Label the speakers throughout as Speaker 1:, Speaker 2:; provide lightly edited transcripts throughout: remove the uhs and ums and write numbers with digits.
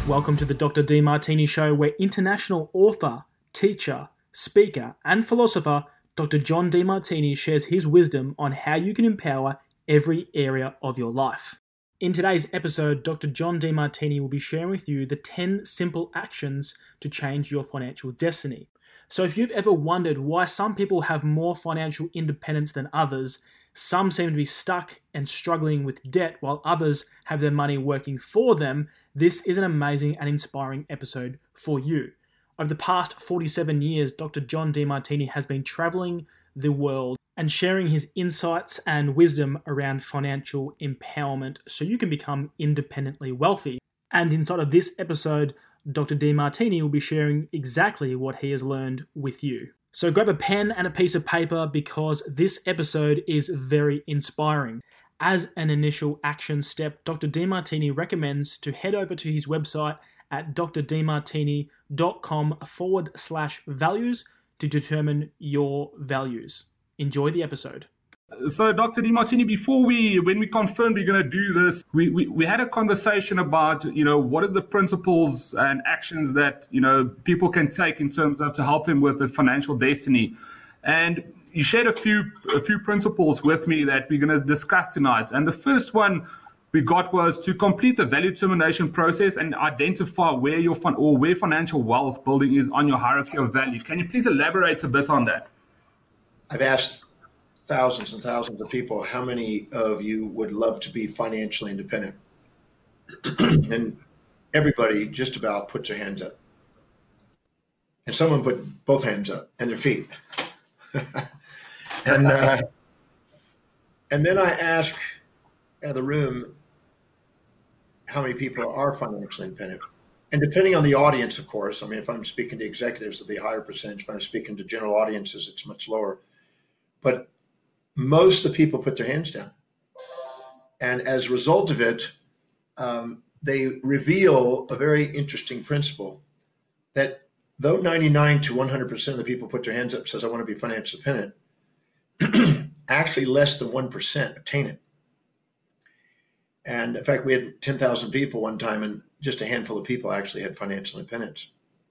Speaker 1: Welcome to the Dr. Demartini Show, where international author, teacher, speaker, and philosopher Dr. John Demartini shares his wisdom on how you can empower every area of your life. In today's episode, Dr. John Demartini will be sharing with you the 10 simple actions to change your financial destiny. So if you've ever wondered why some people have more financial independence than others, some seem to be stuck and struggling with debt while others have their money working for them, this is an amazing and inspiring episode for you. Over the past 47 years, Dr. John Demartini has been traveling the world and sharing his insights and wisdom around financial empowerment so you can become independently wealthy. And inside of this episode, Dr. Demartini will be sharing exactly what he has learned with you. So grab a pen and a piece of paper because this episode is very inspiring. As an initial action step, Dr. Demartini recommends to head over to his website at drdemartini.com/values to determine your values. Enjoy the episode.
Speaker 2: So, Dr. Demartini, when we confirmed we're going to do this, we had a conversation about, what are the principles and actions that, people can take in terms of to help them with their financial destiny. And you shared a few principles with me that we're going to discuss tonight. And the first one we got was to complete the value determination process and identify where where financial wealth building is on your hierarchy of value. Can you please elaborate a bit on that?
Speaker 3: I've asked thousands and thousands of people, how many of you would love to be financially independent? And everybody just about puts their hands up. And someone put both hands up and their feet. and then I ask the room how many people are financially independent. And depending on the audience, of course, I mean, if I'm speaking to executives, it'll be a higher percentage. If I'm speaking to general audiences, it's much lower. But most of the people put their hands down. And as a result of it, they reveal a very interesting principle that though 99 to 100% of the people put their hands up says, I want to be financially independent, actually less than 1% obtain it. And in fact, we had 10,000 people one time, and just a handful of people actually had financial independence.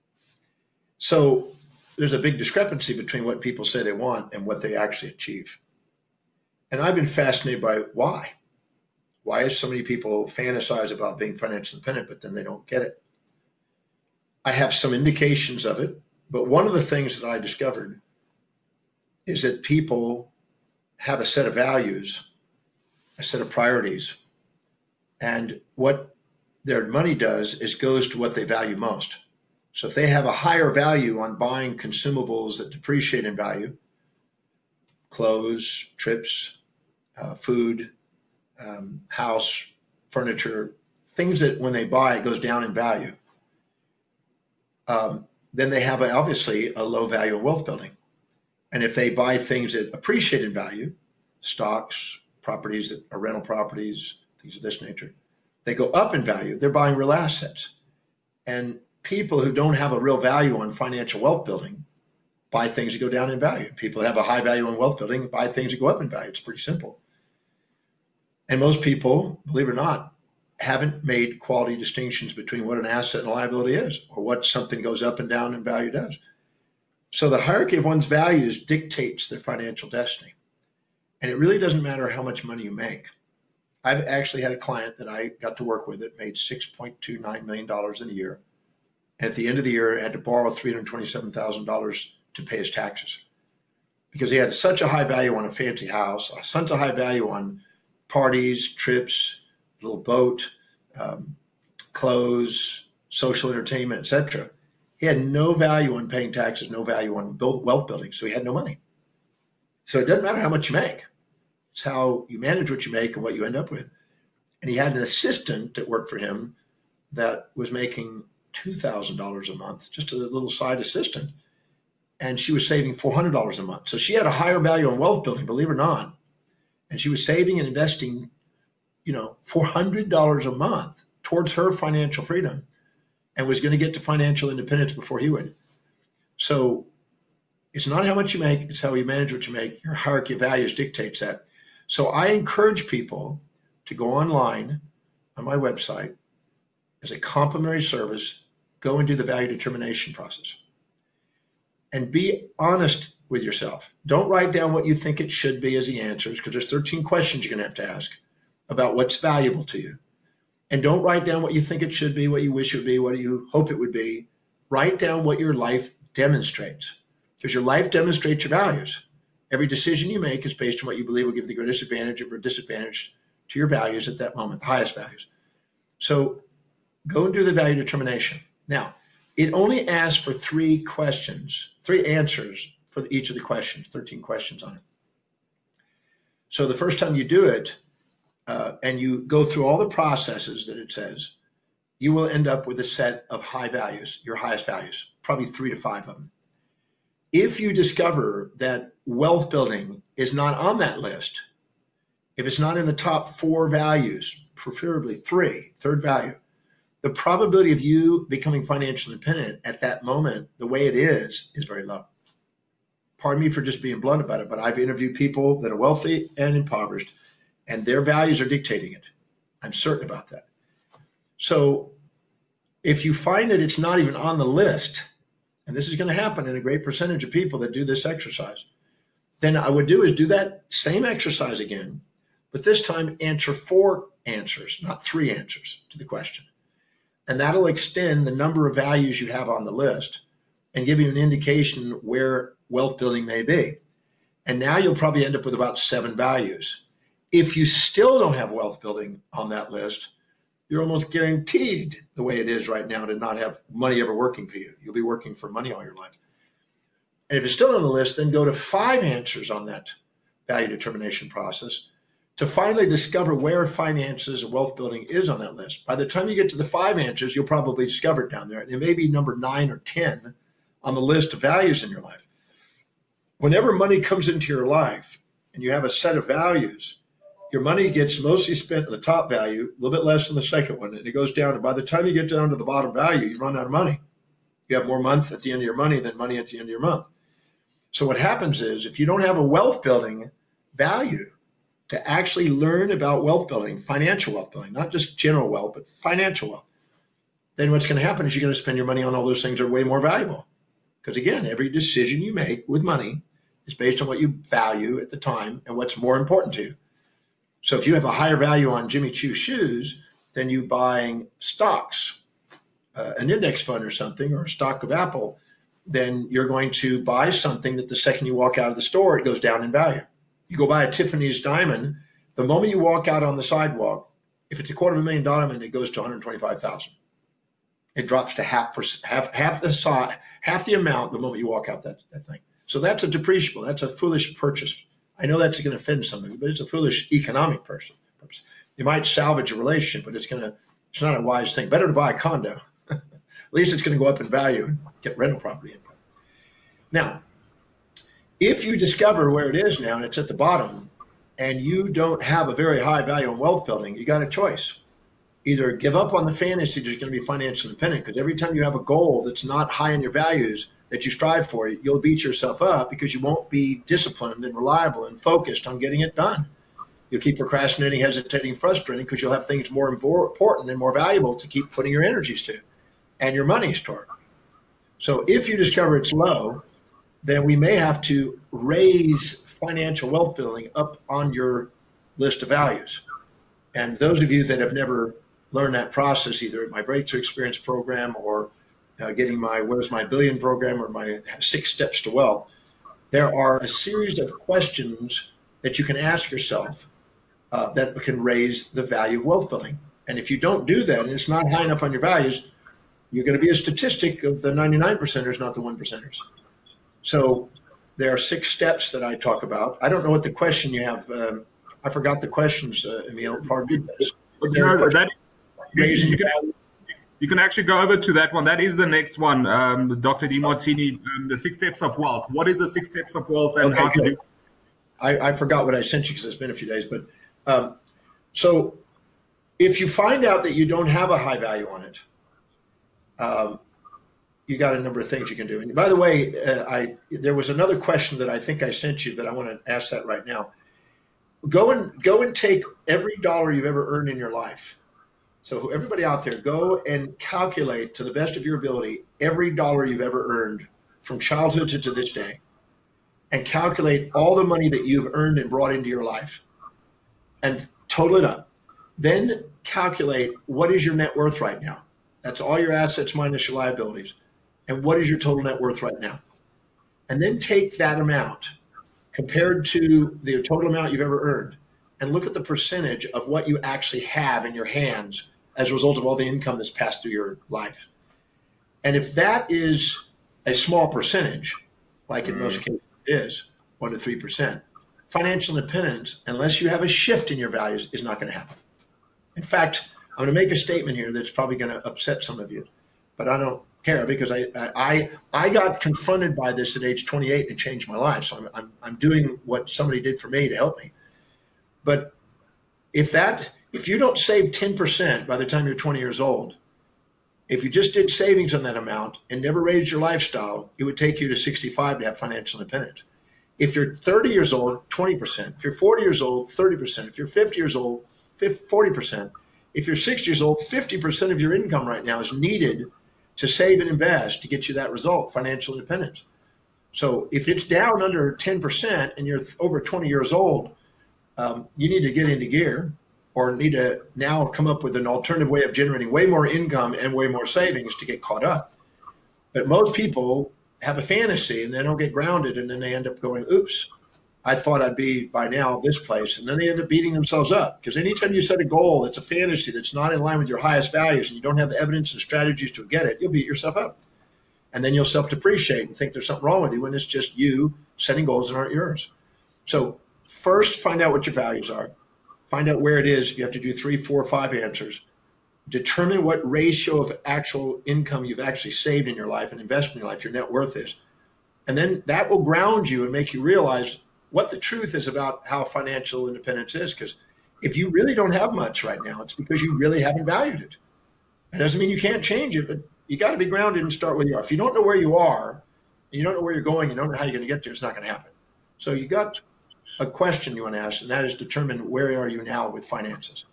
Speaker 3: So there's a big discrepancy between what people say they want and what they actually achieve. And I've been fascinated by why. Why is so many people fantasize about being financially independent, but then they don't get it? I have some indications of it, but one of the things that I discovered is that people have a set of values, a set of priorities, and what their money does is goes to what they value most. So if they have a higher value on buying consumables that depreciate in value, clothes, trips, food, house, furniture, things that when they buy, it goes down in value, then they have obviously a low value in wealth building. And if they buy things that appreciate in value, stocks, properties that are rental properties, things of this nature, they go up in value, they're buying real assets. And people who don't have a real value on financial wealth building buy things that go down in value. People who have a high value on wealth building buy things that go up in value. It's pretty simple. And most people, believe it or not, haven't made quality distinctions between what an asset and a liability is, or what something goes up and down in value does. So the hierarchy of one's values dictates their financial destiny. And it really doesn't matter how much money you make. I've actually had a client that I got to work with that made $6.29 million in a year. And at the end of the year, had to borrow $327,000 to pay his taxes because he had such a high value on a fancy house, such a high value on parties, trips, little boat, clothes, social entertainment, etc. He had no value on paying taxes, no value on wealth building, so he had no money. So it doesn't matter how much you make. It's how you manage what you make and what you end up with. And he had an assistant that worked for him that was making $2,000 a month, just a little side assistant. And she was saving $400 a month. So she had a higher value on wealth building, believe it or not. And she was saving and investing, $400 a month towards her financial freedom and was going to get to financial independence before he would. So it's not how much you make, it's how you manage what you make. Your hierarchy of values dictates that. So I encourage people to go online on my website as a complimentary service, go and do the value determination process. And be honest with yourself. Don't write down what you think it should be as the answers, because there's 13 questions you're going to ask about what's valuable to you. And don't write down what you think it should be, what you wish it would be, what you hope it would be. Write down what your life demonstrates, because your life demonstrates your values. Every decision you make is based on what you believe will give the greatest advantage or disadvantage to your values at that moment, the highest values. So go and do the value determination. Now, it only asks for 3 questions, 3 answers for each of the questions, 13 questions on it. So the first time you do it, and you go through all the processes that it says, you will end up with a set of high values, your highest values, probably 3 to 5 of them. If you discover that wealth building is not on that list, if it's not in the top 4 values, preferably 3, third value, the probability of you becoming financially independent at that moment, the way it is very low. Pardon me for just being blunt about it, but I've interviewed people that are wealthy and impoverished, and their values are dictating it. I'm certain about that. So if you find that it's not even on the list, and this is going to happen in a great percentage of people that do this exercise, then I would do is do that same exercise again, but this time answer 4 answers, not 3 answers to the question. And that'll extend the number of values you have on the list and give you an indication where wealth building may be. And now you'll probably end up with about 7 values. If you still don't have wealth building on that list, you're almost guaranteed, the way it is right now, to not have money ever working for you. You'll be working for money all your life. And if it's still on the list, then go to 5 answers on that value determination process to finally discover where finances and wealth building is on that list. By the time you get to the 5 answers, you'll probably discover it down there. It may be number 9 or 10 on the list of values in your life. Whenever money comes into your life and you have a set of values, your money gets mostly spent on the top value, a little bit less on the second one, and it goes down. And by the time you get down to the bottom value, you run out of money. You have more month at the end of your money than money at the end of your month. So what happens is, if you don't have a wealth building value to actually learn about wealth building, financial wealth building, not just general wealth, but financial wealth, then what's going to happen is you're going to spend your money on all those things that are way more valuable. Because again, every decision you make with money is based on what you value at the time and what's more important to you. So if you have a higher value on Jimmy Choo shoes than you buying stocks, an index fund or something, or a stock of Apple, then you're going to buy something that the second you walk out of the store, it goes down in value. You go buy a Tiffany's diamond, the moment you walk out on the sidewalk, if it's $250,000 diamond, it goes to $125,000. It drops to half the amount the moment you walk out that thing. So that's a depreciable. That's a foolish purchase. I know that's going to offend somebody, but it's a foolish economic purpose. You might salvage a relationship, but it's not a wise thing. Better to buy a condo. At least it's going to go up in value and get rental property income. Now, if you discover where it is now and it's at the bottom and you don't have a very high value on wealth building, you got a choice. Either give up on the fantasy that you're going to be financially independent, because every time you have a goal that's not high in your values that you strive for, you'll beat yourself up because you won't be disciplined and reliable and focused on getting it done. You'll keep procrastinating, hesitating, frustrating because you'll have things more important and more valuable to keep putting your energies to and your money's toward. So if you discover it's low, then we may have to raise financial wealth building up on your list of values. And those of you that have never learned that process, either at my Breakthrough Experience program or getting my Where's My Billion program or my 6 Steps to Wealth, there are a series of questions that you can ask yourself that can raise the value of wealth building. And if you don't do that and it's not high enough on your values, you're going to be a statistic of the 99%ers, not the 1%ers. So there are 6 steps that I talk about. I don't know what the question you have. I forgot the questions, Emil. Pardon me.
Speaker 2: You can actually go over to that one. That is the next one, Dr. Demartini, the 6 steps of wealth. What is the 6 steps of wealth and how to do it?
Speaker 3: I forgot what I sent you because it's been a few days. But so if you find out that you don't have a high value on it, you got a number of things you can do. And by the way, there was another question that I think I sent you that I want to ask that right now. Go and take every dollar you've ever earned in your life So everybody out there, go and calculate to the best of your ability every dollar you've ever earned from childhood to this day, and calculate all the money that you've earned and brought into your life and total it up. Then calculate what is your net worth right now. That's all your assets minus your liabilities. And what is your total net worth right now? And then take that amount compared to the total amount you've ever earned and look at the percentage of what you actually have in your hands as a result of all the income that's passed through your life. And if that is a small percentage, like in most cases it is, 1 to 3%, financial independence, unless you have a shift in your values, is not going to happen. In fact, I'm going to make a statement here that's probably going to upset some of you, but I don't care, because I got confronted by this at age 28 and changed my life. So I'm doing what somebody did for me to help me. But if you don't save 10% by the time you're 20 years old, if you just did savings on that amount and never raised your lifestyle, it would take you to 65 to have financial independence. If you're 30 years old, 20%. If you're 40 years old, 30%. If you're 50 years old, 40%. If you're 60 years old, 50% of your income right now is needed to save and invest to get you that result, financial independence. So if it's down under 10% and you're over 20 years old, you need to get into gear, or need to now come up with an alternative way of generating way more income and way more savings to get caught up. But most people have a fantasy and they don't get grounded, and then they end up going, oops, I thought I'd be by now this place. And then they end up beating themselves up, because anytime you set a goal that's a fantasy that's not in line with your highest values and you don't have the evidence and strategies to get it, you'll beat yourself up. And then you'll self-depreciate and think there's something wrong with you when it's just you setting goals that aren't yours. So first, find out what your values are. Find out where it is. If you have to do 3, 4, 5 answers, determine what ratio of actual income you've actually saved in your life and invested in your life, your net worth is. And then that will ground you and make you realize what the truth is about how financial independence is. Because if you really don't have much right now, it's because you really haven't valued it. It doesn't mean you can't change it, but you got to be grounded and start where you are. If you don't know where you are, and you don't know where you're going, you don't know how you're going to get there, it's not going to happen. So you got a question you want to ask, and that is determine where are you now with finances.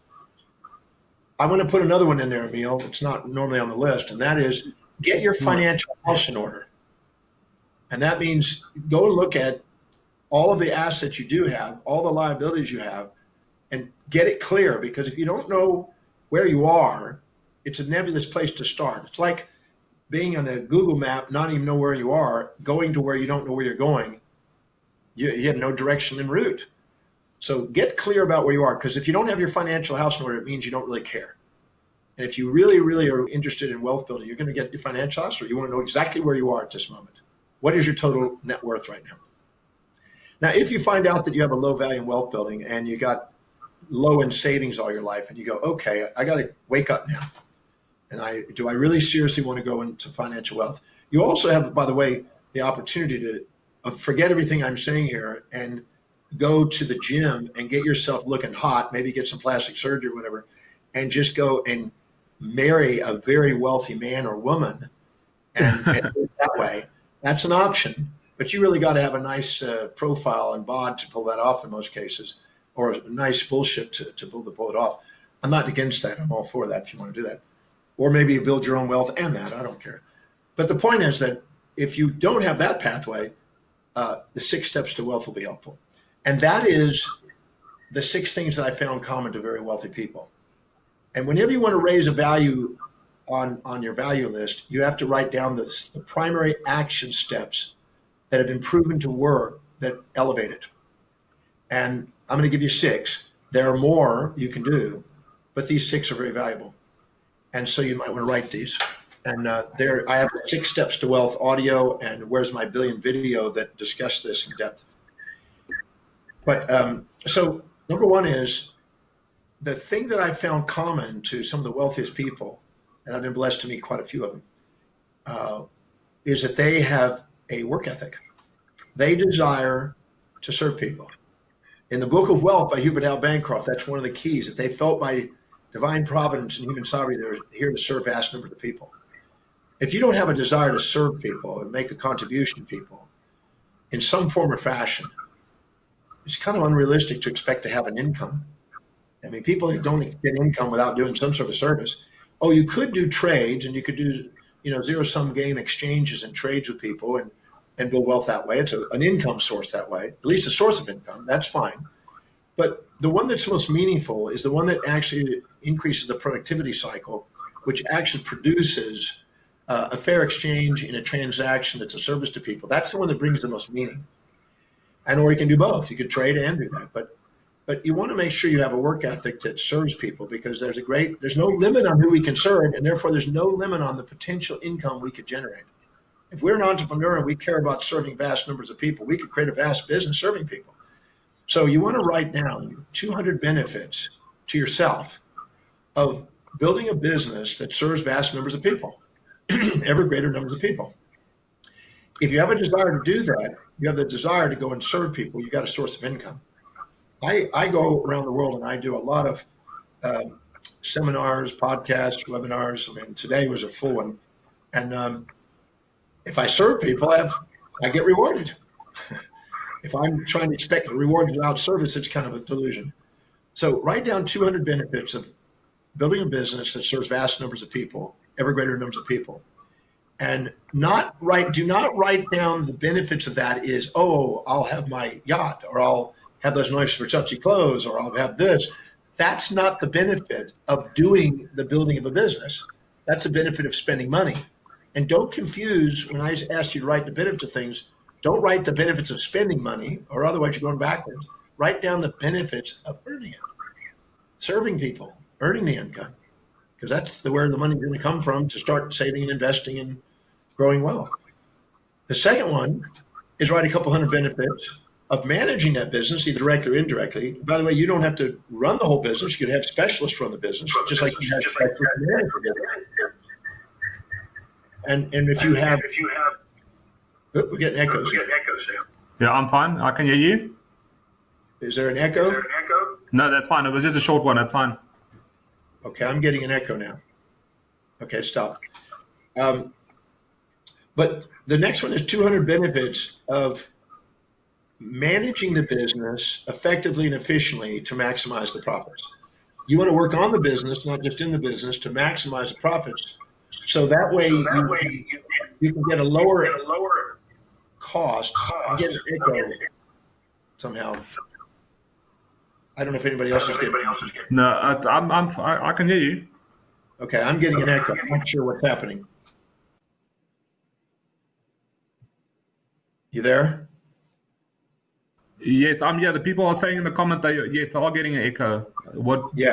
Speaker 3: I want to put another one in there, Emil. It's not normally on the list, and that is get your financial house in order. And that means go and look at all of the assets you do have, all the liabilities you have, and get it clear. Because if you don't know where you are, it's a nebulous place to start. It's like being on a Google map, not even know where you are, going to where you don't know where you're going. You have no direction en route. So get clear about where you are, because if you don't have your financial house in order, it means you don't really care. And if you really, really are interested in wealth building, you're going to get your financial house, or you want to know exactly where you are at this moment. What is your total net worth right now? Now, if you find out that you have a low value in wealth building and you got low in savings all your life, and you go, okay, I got to wake up now. And do I really seriously want to go into financial wealth? You also have, by the way, the opportunity to forget everything I'm saying here and go to the gym and get yourself looking hot, maybe get some plastic surgery or whatever, and just go and marry a very wealthy man or woman and do it that way. That's an option, but you really got to have a nice profile and bod to pull that off in most cases, or a nice bullshit to pull it off. I'm not against that. I'm all for that if you want to do that. Or maybe you build your own wealth and that. I don't care. But the point is that if you don't have that pathway, the 6 steps to wealth will be helpful. And that is the 6 things that I found common to very wealthy people. And whenever you want to raise a value on your value list, you have to write down the primary action steps that have been proven to work that elevate it. And I'm going to give you 6. There are more you can do, but these 6 are very valuable. And so you might want to write these. And I have 6 steps to wealth audio and Where's My Billion video that discuss this in depth. But so number 1 is the thing that I found common to some of the wealthiest people, and I've been blessed to meet quite a few of them, is that they have a work ethic. They desire to serve people. In the Book of Wealth by Hubert L. Bancroft, that's one of the keys, that they felt by divine providence and human sovereignty they're here to serve vast numbers of people. If you don't have a desire to serve people and make a contribution to people in some form or fashion, it's kind of unrealistic to expect to have an income I mean, people don't get income without doing some sort of service. Oh, you could do trades and you could do, zero-sum game exchanges and trades with people and build wealth that way. It's an income source that way, at least a source of income. That's fine. But the one that's most meaningful is the one that actually increases the productivity cycle, which actually produces a fair exchange in a transaction that's a service to people. That's the one that brings the most meaning. And or you can do both. You could trade and do that. But you want to make sure you have a work ethic that serves people, because there's no limit on who we can serve, and therefore there's no limit on the potential income we could generate. If we're an entrepreneur and we care about serving vast numbers of people, we could create a vast business serving people. So you want to write down 200 benefits to yourself of building a business that serves vast numbers of people, ever greater numbers of people. If you have a desire to do that, you have the desire to go and serve people, you got a source of income. I go around the world and I do a lot of seminars, podcasts, webinars. I mean, today was a full one. And if I serve people, I get rewarded. If I'm trying to expect a reward without service, it's kind of a delusion. So write down 200 benefits of building a business that serves vast numbers of people, ever greater numbers of people. And do not write down the benefits of that is, oh, I'll have my yacht, or I'll have those nice Versace clothes, or I'll have this. That's not the benefit of doing the building of a business. That's a benefit of spending money. And don't confuse, when I ask you to write the benefits of things, don't write the benefits of spending money, or otherwise you're going backwards. Write down the benefits of earning it, serving people, earning the income, because that's where the money's going to come from to start saving and investing and growing wealth. The second one is write a couple hundred benefits of managing that business, either directly or indirectly. By the way, you don't have to run the whole business. You could have specialists run the business, just like you have specialists manage the business. And if you have, we're getting echoes.
Speaker 2: Yeah, I'm fine. I can hear you.
Speaker 3: Is there an echo?
Speaker 2: No, that's fine. It was just a short one. That's fine.
Speaker 3: Okay, I'm getting an echo now. Okay, stop. But the next one is 200 benefits of managing the business effectively and efficiently to maximize the profits. You want to work on the business, not just in the business, to maximize the profits. So that way you can get a lower cost. I'm getting an echo somehow. I don't know if anybody else is getting it.
Speaker 2: No, I can hear you.
Speaker 3: Okay, I'm getting an echo. I'm not sure what's happening. You there?
Speaker 2: Yes, I'm here. The people are saying in the comment that yes, they are getting an echo. What?
Speaker 3: Yeah.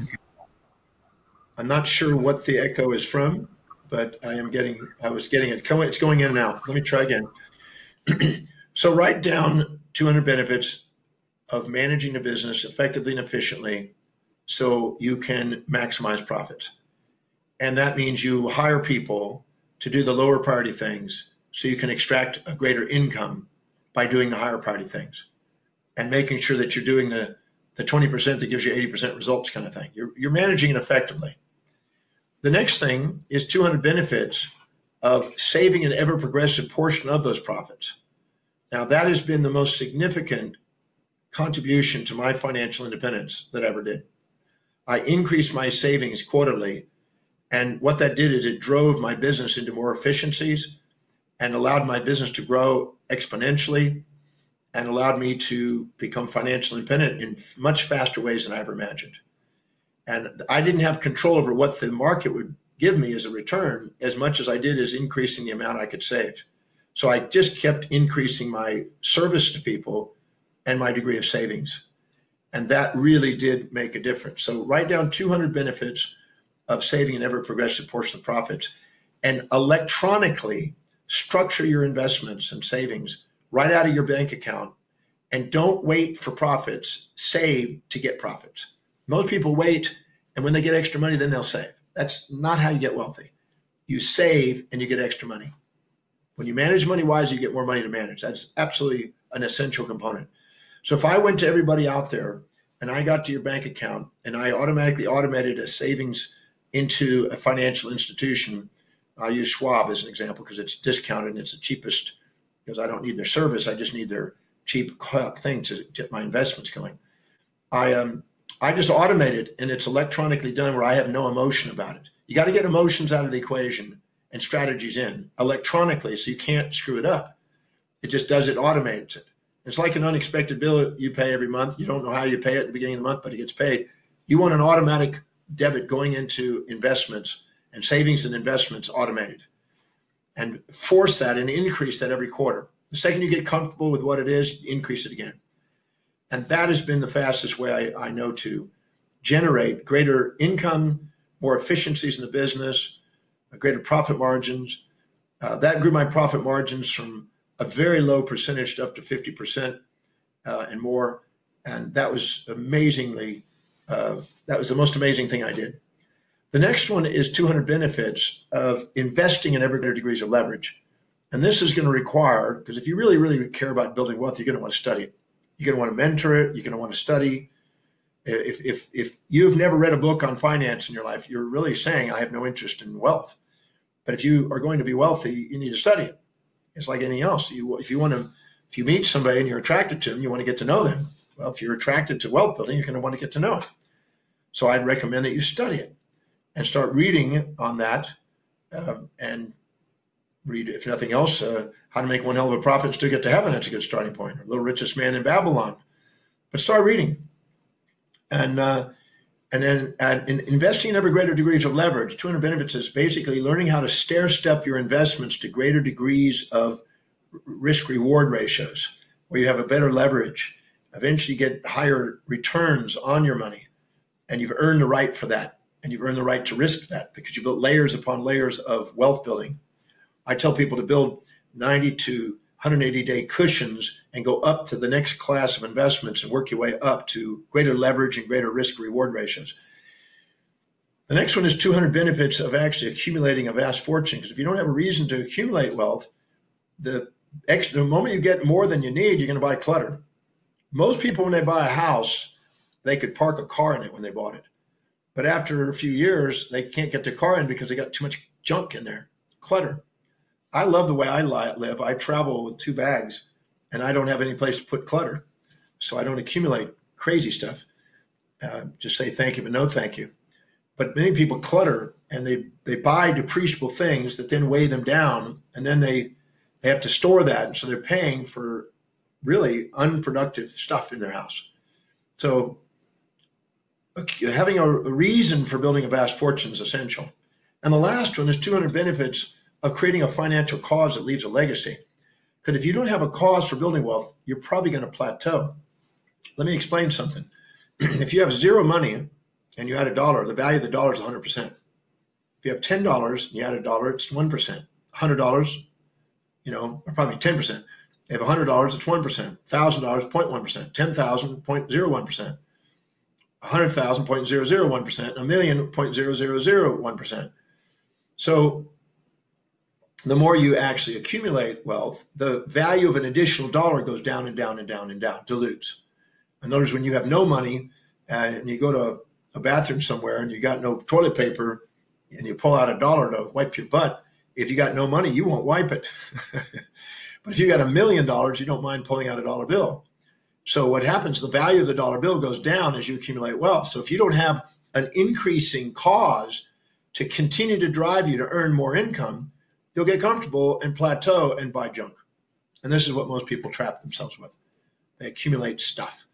Speaker 3: I'm not sure what the echo is from, but I was getting it. It's going in and out. Let me try again. So write down 200 benefits of managing a business effectively and efficiently so you can maximize profits. And that means you hire people to do the lower priority things so you can extract a greater income by doing the higher priority things and making sure that you're doing the 20% that gives you 80% results kind of thing. You're managing it effectively. The next thing is 200 benefits of saving an ever progressive portion of those profits. Now that has been the most significant contribution to my financial independence that I ever did. I increased my savings quarterly, and what that did is it drove my business into more efficiencies and allowed my business to grow exponentially and allowed me to become financially independent in much faster ways than I ever imagined. And I didn't have control over what the market would give me as a return as much as I did as increasing the amount I could save. So I just kept increasing my service to people and my degree of savings. And that really did make a difference. So write down 200 benefits of saving an ever progressive portion of profits and electronically structure your investments and savings right out of your bank account, and don't wait for profits, save to get profits. Most people wait, and when they get extra money, then they'll save. That's not how you get wealthy. You save and you get extra money. When you manage money wise, you get more money to manage. That's absolutely an essential component. So if I went to everybody out there and I got to your bank account and I automatically automated a savings into a financial institution, I'll use Schwab as an example because it's discounted and it's the cheapest, because I don't need their service. I just need their cheap thing to get my investments going. I I just automate it, and it's electronically done where I have no emotion about it. You got to get emotions out of the equation and strategies in electronically so you can't screw it up. It just does it, automates it. It's like an unexpected bill you pay every month. You don't know how you pay it at the beginning of the month, but it gets paid. You want an automatic debit going into investments and savings and investments automated, and force that and increase that every quarter. The second you get comfortable with what it is, increase it again. And that has been the fastest way I know to generate greater income, more efficiencies in the business, greater profit margins. That grew my profit margins from a very low percentage to up to 50% and more. And that was amazingly, that was the most amazing thing I did. The next one is 200 benefits of investing in ever greater degrees of leverage. And this is going to require, because if you really, really care about building wealth, you're going to want to study it. You're going to want to mentor it. You're going to want to study. If you've never read a book on finance in your life, you're really saying, I have no interest in wealth. But if you are going to be wealthy, you need to study it. It's like anything else. If you meet somebody and you're attracted to them, you want to get to know them. Well, if you're attracted to wealth building, you're going to want to get to know it. So I'd recommend that you study it and start reading on that, and read, if nothing else, How to Make One Hell of a Profit and Still Get to Heaven. That's a good starting point. The Little Richest Man in Babylon. But start reading. And then investing in ever greater degrees of leverage. 200 benefits is basically learning how to stair step your investments to greater degrees of risk reward ratios, where you have a better leverage. Eventually you get higher returns on your money, and you've earned the right for that. And you've earned the right to risk that because you built layers upon layers of wealth building. I tell people to build 90 to 180-day cushions and go up to the next class of investments and work your way up to greater leverage and greater risk reward ratios. The next one is 200 benefits of actually accumulating a vast fortune. Because if you don't have a reason to accumulate wealth, the moment you get more than you need, you're going to buy clutter. Most people, when they buy a house, they could park a car in it when they bought it. But after a few years, they can't get their car in because they got too much junk in there, clutter. I love the way I live. I travel with 2 bags, and I don't have any place to put clutter, so I don't accumulate crazy stuff. Just say thank you, but no thank you. But many people clutter, and they buy depreciable things that then weigh them down, and then they have to store that, and so they're paying for really unproductive stuff in their house. So having a reason for building a vast fortune is essential. And the last one is 200 benefits of creating a financial cause that leaves a legacy. Because if you don't have a cause for building wealth, you're probably going to plateau. Let me explain something. If you have zero money and you add $1, the value of the dollar is 100%. If you have $10 and you add $1, it's 1%. $100, or probably 10%. If you have $100, it's 1%. $1,000, 0.1%. 10,000, 0.01%. 100,000, 0.001%. A million, 0.0001%. So the more you actually accumulate wealth, the value of an additional dollar goes down and down and down and down, dilutes. And notice when you have no money and you go to a bathroom somewhere and you got no toilet paper and you pull out $1 to wipe your butt, if you got no money, you won't wipe it. But if you got $1 million, you don't mind pulling out a dollar bill. So what happens, the value of the dollar bill goes down as you accumulate wealth. So if you don't have an increasing cause to continue to drive you to earn more income, you'll get comfortable and plateau and buy junk. And this is what most people trap themselves with. They accumulate stuff.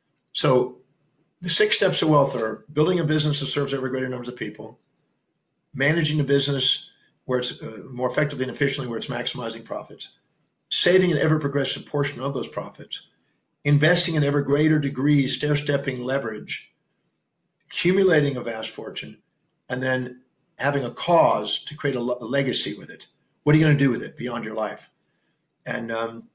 Speaker 3: So the 6 steps to wealth are building a business that serves ever greater numbers of people, managing a business where it's more effectively and efficiently, where it's maximizing profits, saving an ever progressive portion of those profits, investing in ever greater degrees, stair-stepping leverage, accumulating a vast fortune, and then having a cause to create a legacy with it. What are you going to do with it beyond your life? And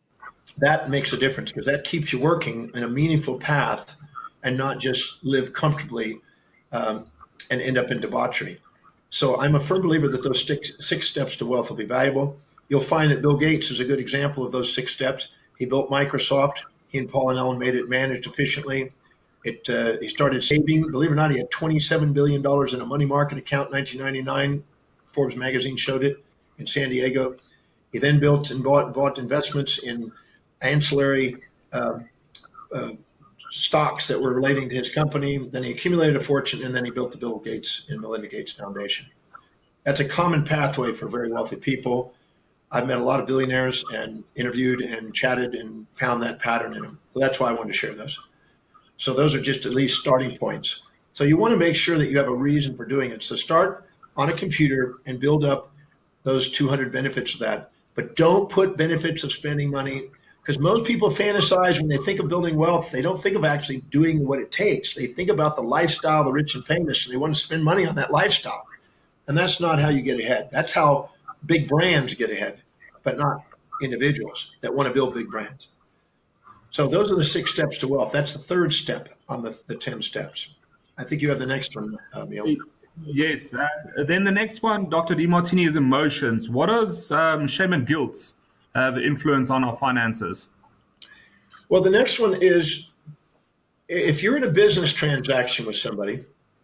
Speaker 3: that makes a difference because that keeps you working in a meaningful path and not just live comfortably and end up in debauchery. So I'm a firm believer that those 6 steps to wealth will be valuable. You'll find that Bill Gates is a good example of those 6 steps. He built Microsoft. He and Paul and Ellen made it managed efficiently. He started saving. Believe it or not, he had $27 billion in a money market account in 1999. Forbes magazine showed it in San Diego. He then built and bought investments in ancillary stocks that were relating to his company. Then he accumulated a fortune, and then he built the Bill Gates and Melinda Gates Foundation. That's a common pathway for very wealthy people. I've met a lot of billionaires and interviewed and chatted and found that pattern in them. So that's why I wanted to share those. So those are just at least starting points. So you want to make sure that you have a reason for doing it. So start on a computer and build up those 200 benefits of that. But don't put benefits of spending money, because most people fantasize when they think of building wealth. They don't think of actually doing what it takes. They think about the lifestyle, the rich and famous, and they want to spend money on that lifestyle. And that's not how you get ahead. That's how big brands get ahead, but not individuals that want to build big brands. So those are the 6 steps to wealth. That's the third step on the 10 steps. I think you have the next one, Neil.
Speaker 2: Yes. Then the next one, Dr. Demartini, is emotions. What does shame and guilt have influence on our finances?
Speaker 3: Well, the next one is, if you're in a business transaction with somebody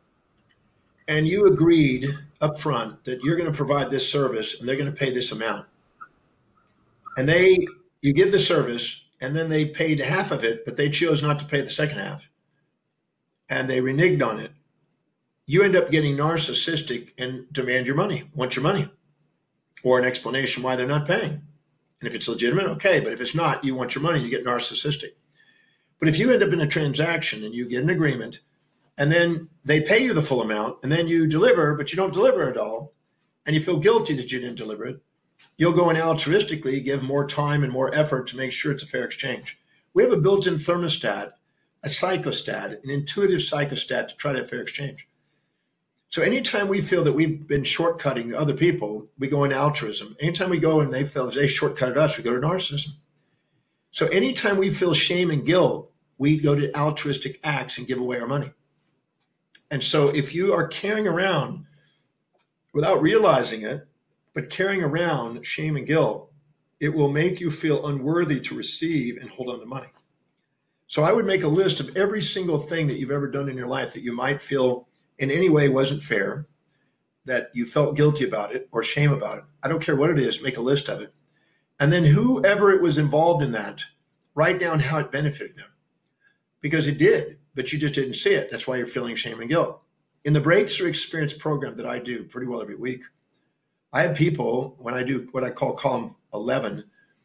Speaker 3: and you agreed up front that you're going to provide this service and they're going to pay this amount, and you give the service and then they paid half of it, but they chose not to pay the second half, and they reneged on it, you end up getting narcissistic and demand your money, want your money, or an explanation why they're not paying. And if it's legitimate, okay, but if it's not, you want your money, you get narcissistic. But if you end up in a transaction and you get an agreement, and then they pay you the full amount, and then you deliver, but you don't deliver it all, and you feel guilty that you didn't deliver it, you'll go and altruistically give more time and more effort to make sure it's a fair exchange. We have a built-in thermostat, a psychostat, an intuitive psychostat to try to have fair exchange. So anytime we feel that we've been shortcutting other people, we go into altruism. Anytime we go and they feel they shortcutted us, we go to narcissism. So anytime we feel shame and guilt, we go to altruistic acts and give away our money. And so if you are carrying around, without realizing it, but carrying around shame and guilt, it will make you feel unworthy to receive and hold on to money. So I would make a list of every single thing that you've ever done in your life that you might feel in any way wasn't fair, that you felt guilty about it or shame about it. I don't care what it is, make a list of it. And then whoever it was involved in that, write down how it benefited them. Because it did, but you just didn't see it. That's why you're feeling shame and guilt. In the Breakthrough Experience program that I do pretty well every week, I have people, when I do what I call column 11,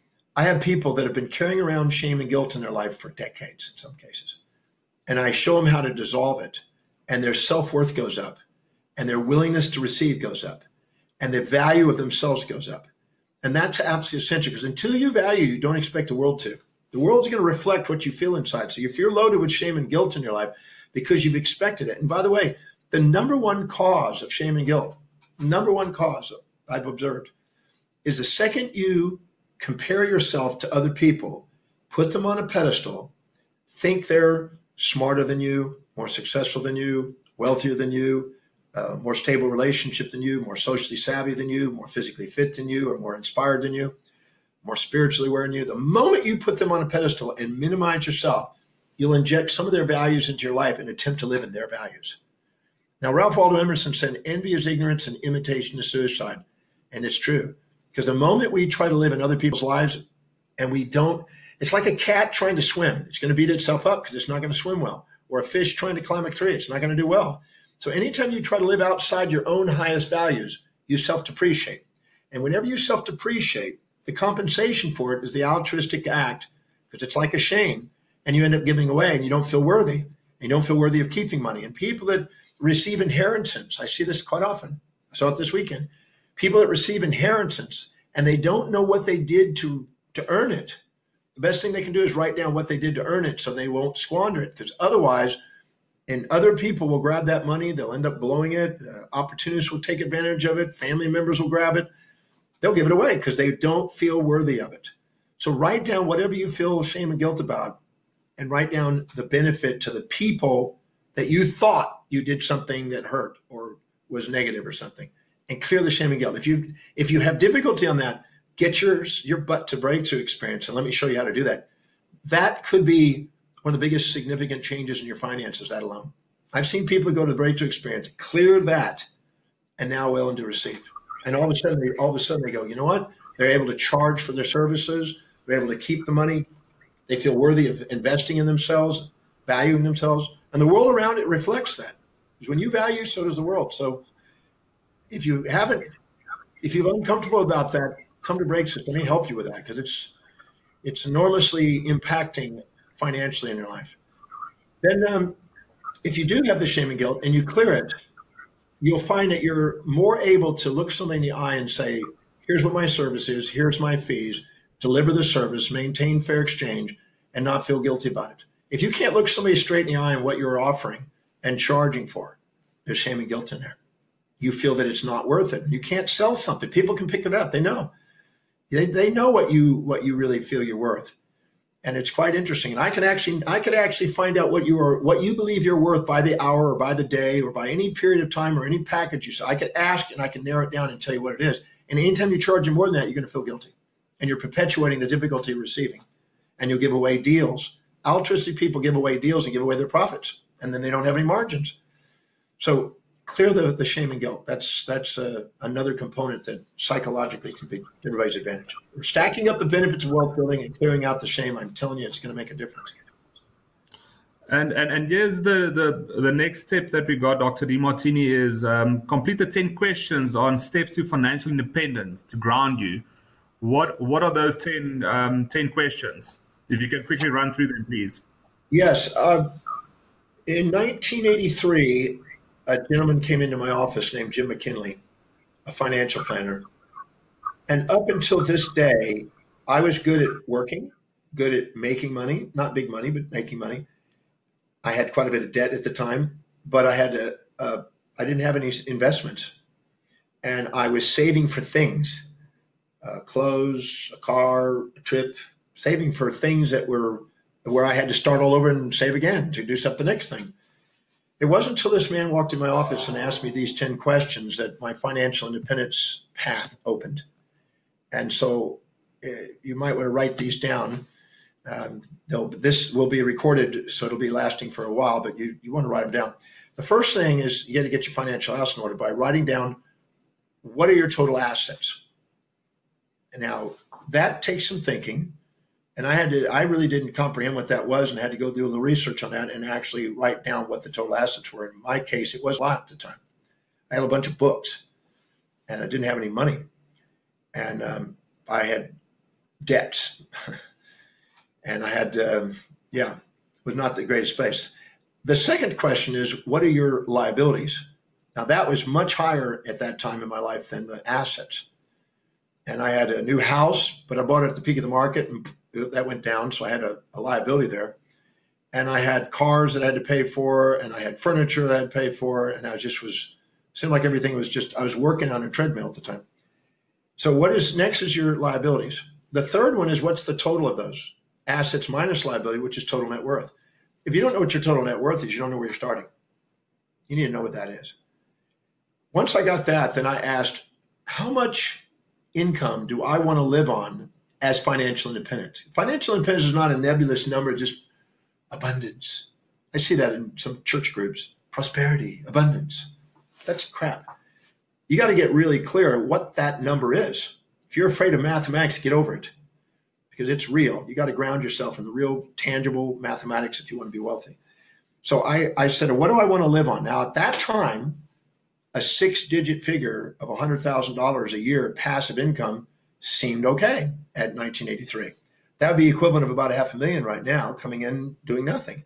Speaker 3: I have people that have been carrying around shame and guilt in their life for decades in some cases. And I show them how to dissolve it. And their self-worth goes up, and their willingness to receive goes up, and the value of themselves goes up. And that's absolutely essential, because until you value, you don't expect the world to. The world's going to reflect what you feel inside. So if you're loaded with shame and guilt in your life because you've expected it, and by the way, the number one cause of shame and guilt, number one cause I've observed, is the second you compare yourself to other people, put them on a pedestal, think they're smarter than you, more successful than you, wealthier than you, more stable relationship than you, more socially savvy than you, more physically fit than you, or more inspired than you, more spiritually aware than you. The moment you put them on a pedestal and minimize yourself, you'll inject some of their values into your life and attempt to live in their values. Now, Ralph Waldo Emerson said, envy is ignorance and imitation is suicide. And it's true. Because the moment we try to live in other people's lives and we don't, it's like a cat trying to swim. It's going to beat itself up because it's not going to swim well. Or a fish trying to climb a tree. It's not going to do well. So anytime you try to live outside your own highest values, you self-depreciate. And whenever you self-depreciate, the compensation for it is the altruistic act, because it's like a shame, and you end up giving away and you don't feel worthy. And you don't feel worthy of keeping money. And people that receive inheritance, I see this quite often. I saw it this weekend. People that receive inheritance and they don't know what they did to earn it. The best thing they can do is write down what they did to earn it so they won't squander it, because otherwise, and other people will grab that money. They'll end up blowing it. Opportunists will take advantage of it. Family members will grab it. They'll give it away because they don't feel worthy of it. So write down whatever you feel shame and guilt about, and write down the benefit to the people that you thought you did something that hurt or was negative or something, and clear the shame and guilt. If you have difficulty on that, get your butt to Breakthrough Experience, and let me show you how to do that. That could be one of the biggest significant changes in your finances, that alone. I've seen people go to the Breakthrough Experience, clear that, and now willing to receive. And all of a sudden they go, you know what? They're able to charge for their services. They're able to keep the money. They feel worthy of investing in themselves. valuing themselves, and the world around it reflects that. Because when you value, so does the world. So if you're uncomfortable about that, come to Break System. Let me help you with that, because it's enormously impacting financially in your life. Then if you do have the shame and guilt and you clear it, you'll find that you're more able to look somebody in the eye and say, here's what my service is, here's my fees, deliver the service, maintain fair exchange, and not feel guilty about it. If you can't look somebody straight in the eye on what you're offering and charging for, there's shame and guilt in there. You feel that it's not worth it. You can't sell something. People can pick it up. They know. They know what you really feel you're worth. And it's quite interesting. And I could actually find out what you believe you're worth by the hour or by the day or by any period of time or any package you sell. I could ask and I can narrow it down and tell you what it is. And anytime you charge them more than that, you're going to feel guilty. And you're perpetuating the difficulty of receiving. And you'll give away deals. Altruistic people give away deals and give away their profits. And then they don't have any margins. So clear the shame and guilt. That's another component that psychologically can be to everybody's advantage. We're stacking up the benefits of wealth building and clearing out the shame. I'm telling you, it's going to make a difference.
Speaker 2: And here's the next step that we got, Dr. Demartini, is complete the 10 questions on steps to financial independence to ground you. What are those 10 questions? If you can quickly run through them, please.
Speaker 3: Yes. In 1983, a gentleman came into my office named Jim McKinley, a financial planner. And up until this day, I was good at working, good at making money, not big money, but making money. I had quite a bit of debt at the time, but I didn't have any investments. And I was saving for things, clothes, a car, a trip, saving for things that were where I had to start all over and save again to do something next thing. It wasn't until this man walked in my office and asked me these 10 questions that my financial independence path opened. And so you might want to write these down. This will be recorded, so it'll be lasting for a while, but you want to write them down. The first thing is you got to get your financial house in order by writing down what are your total assets. And now that takes some thinking. And I really didn't comprehend what that was and had to go do a little research on that and actually write down what the total assets were. In my case, it was a lot at the time. I had a bunch of books and I didn't have any money. And I had debts and I had, it was not the greatest place. The second question is, what are your liabilities? Now that was much higher at that time in my life than the assets. And I had a new house, but I bought it at the peak of the market and that went down. So I had a liability there. And I had cars that I had to pay for, and I had furniture that I had to pay for. And seemed like everything was I was working on a treadmill at the time. So next is your liabilities. The third one is what's the total of those assets minus liability, which is total net worth. If you don't know what your total net worth is, you don't know where you're starting. You need to know what that is. Once I got that, then I asked, how much income do I want to live on as financial independence? Financial independence is not a nebulous number, just abundance. I see that in some church groups. Prosperity, abundance. That's crap. You got to get really clear what that number is. If you're afraid of mathematics, get over it because it's real. You got to ground yourself in the real tangible mathematics if you want to be wealthy. So I said, what do I want to live on? Now, at that time, a 6-digit figure of $100,000 a year passive income seemed okay at 1983. That would be equivalent of about $500,000 right now coming in doing nothing.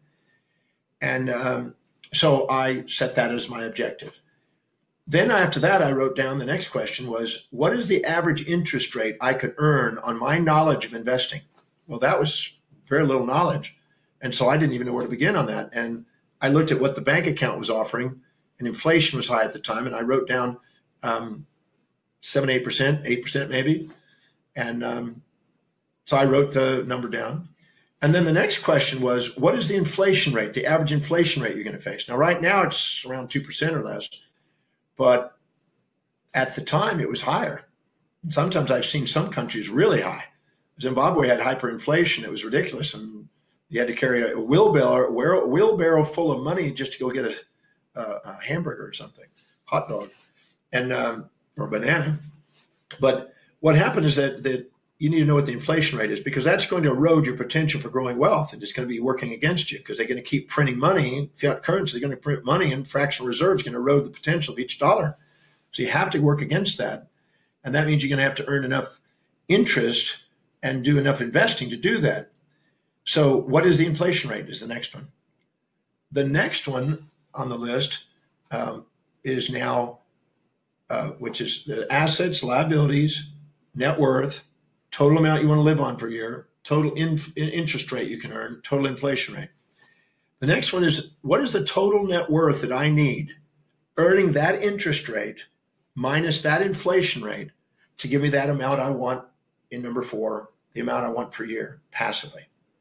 Speaker 3: And so I set that as my objective. Then after that, I wrote down the next question was, what is the average interest rate I could earn on my knowledge of investing? Well, that was very little knowledge. And so I didn't even know where to begin on that. And I looked at what the bank account was offering, and inflation was high at the time. And I wrote down 7, 8%, 8% maybe. And so I wrote the number down. And then the next question was, what is the inflation rate, the average inflation rate you're going to face? Now, right now, it's around 2% or less. But at the time, it was higher. And sometimes I've seen some countries really high. Zimbabwe had hyperinflation. It was ridiculous. And you had to carry a wheelbarrow full of money just to go get a hamburger or something, hot dog, and or banana. But what happened is that you need to know what the inflation rate is, because that's going to erode your potential for growing wealth, and it's going to be working against you because they're going to keep printing money, fiat currency, they're going to print money, and fractional reserves going to erode the potential of each dollar. So you have to work against that. And that means you're going to have to earn enough interest and do enough investing to do that. So what is the inflation rate is the next one. The next one on the list is now, which is the assets, liabilities, net worth, total amount you want to live on per year, total interest rate you can earn, total inflation rate. The next one is, what is the total net worth that I need, earning that interest rate minus that inflation rate, to give me that amount I want in number 4, the amount I want per year passively.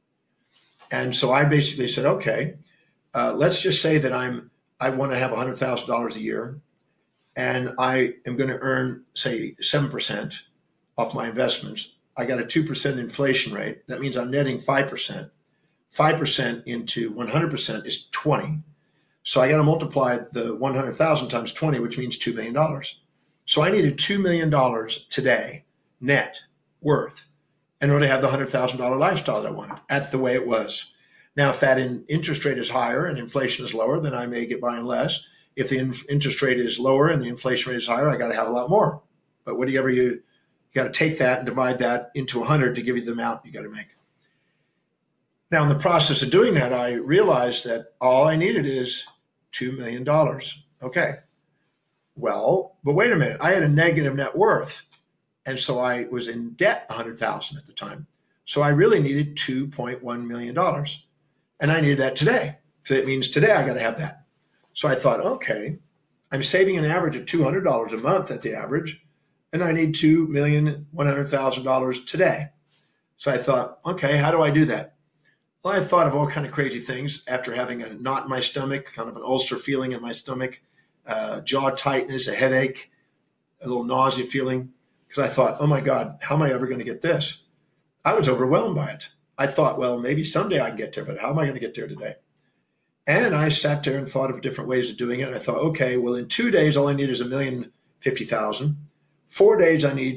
Speaker 3: And so I basically said, okay, let's just say that I want to have $100,000 a year, and I am going to earn, say, 7% off my investments. I got a 2% inflation rate. That means I'm netting 5%. 5% into 100% is 20. So I got to multiply the 100,000 times 20, which means $2 million. So I needed $2 million today, net worth, in order to have the $100,000 lifestyle that I wanted. That's the way it was. Now, if that interest rate is higher and inflation is lower, then I may get by on less. If the interest rate is lower and the inflation rate is higher, I got to have a lot more. But whatever you got to take that and divide that into 100 to give you the amount you got to make. Now, in the process of doing that, I realized that all I needed is $2 million. Okay. Well, but wait a minute. I had a negative net worth, and so I was in debt $100,000 at the time. So I really needed $2.1 million, and I needed that today. So it means today I got to have that. So I thought, okay, I'm saving an average of $200 a month at the average, and I need $2,100,000 today. So I thought, okay, how do I do that? Well, I thought of all kind of crazy things after having a knot in my stomach, kind of an ulcer feeling in my stomach, jaw tightness, a headache, a little nausea feeling, because I thought, oh my God, how am I ever going to get this? I was overwhelmed by it. I thought, well, maybe someday I can get there, but how am I going to get there today? And I sat there and thought of different ways of doing it. I thought, okay, well, in 2 days, all I need is $1,050,000. 4 days, I need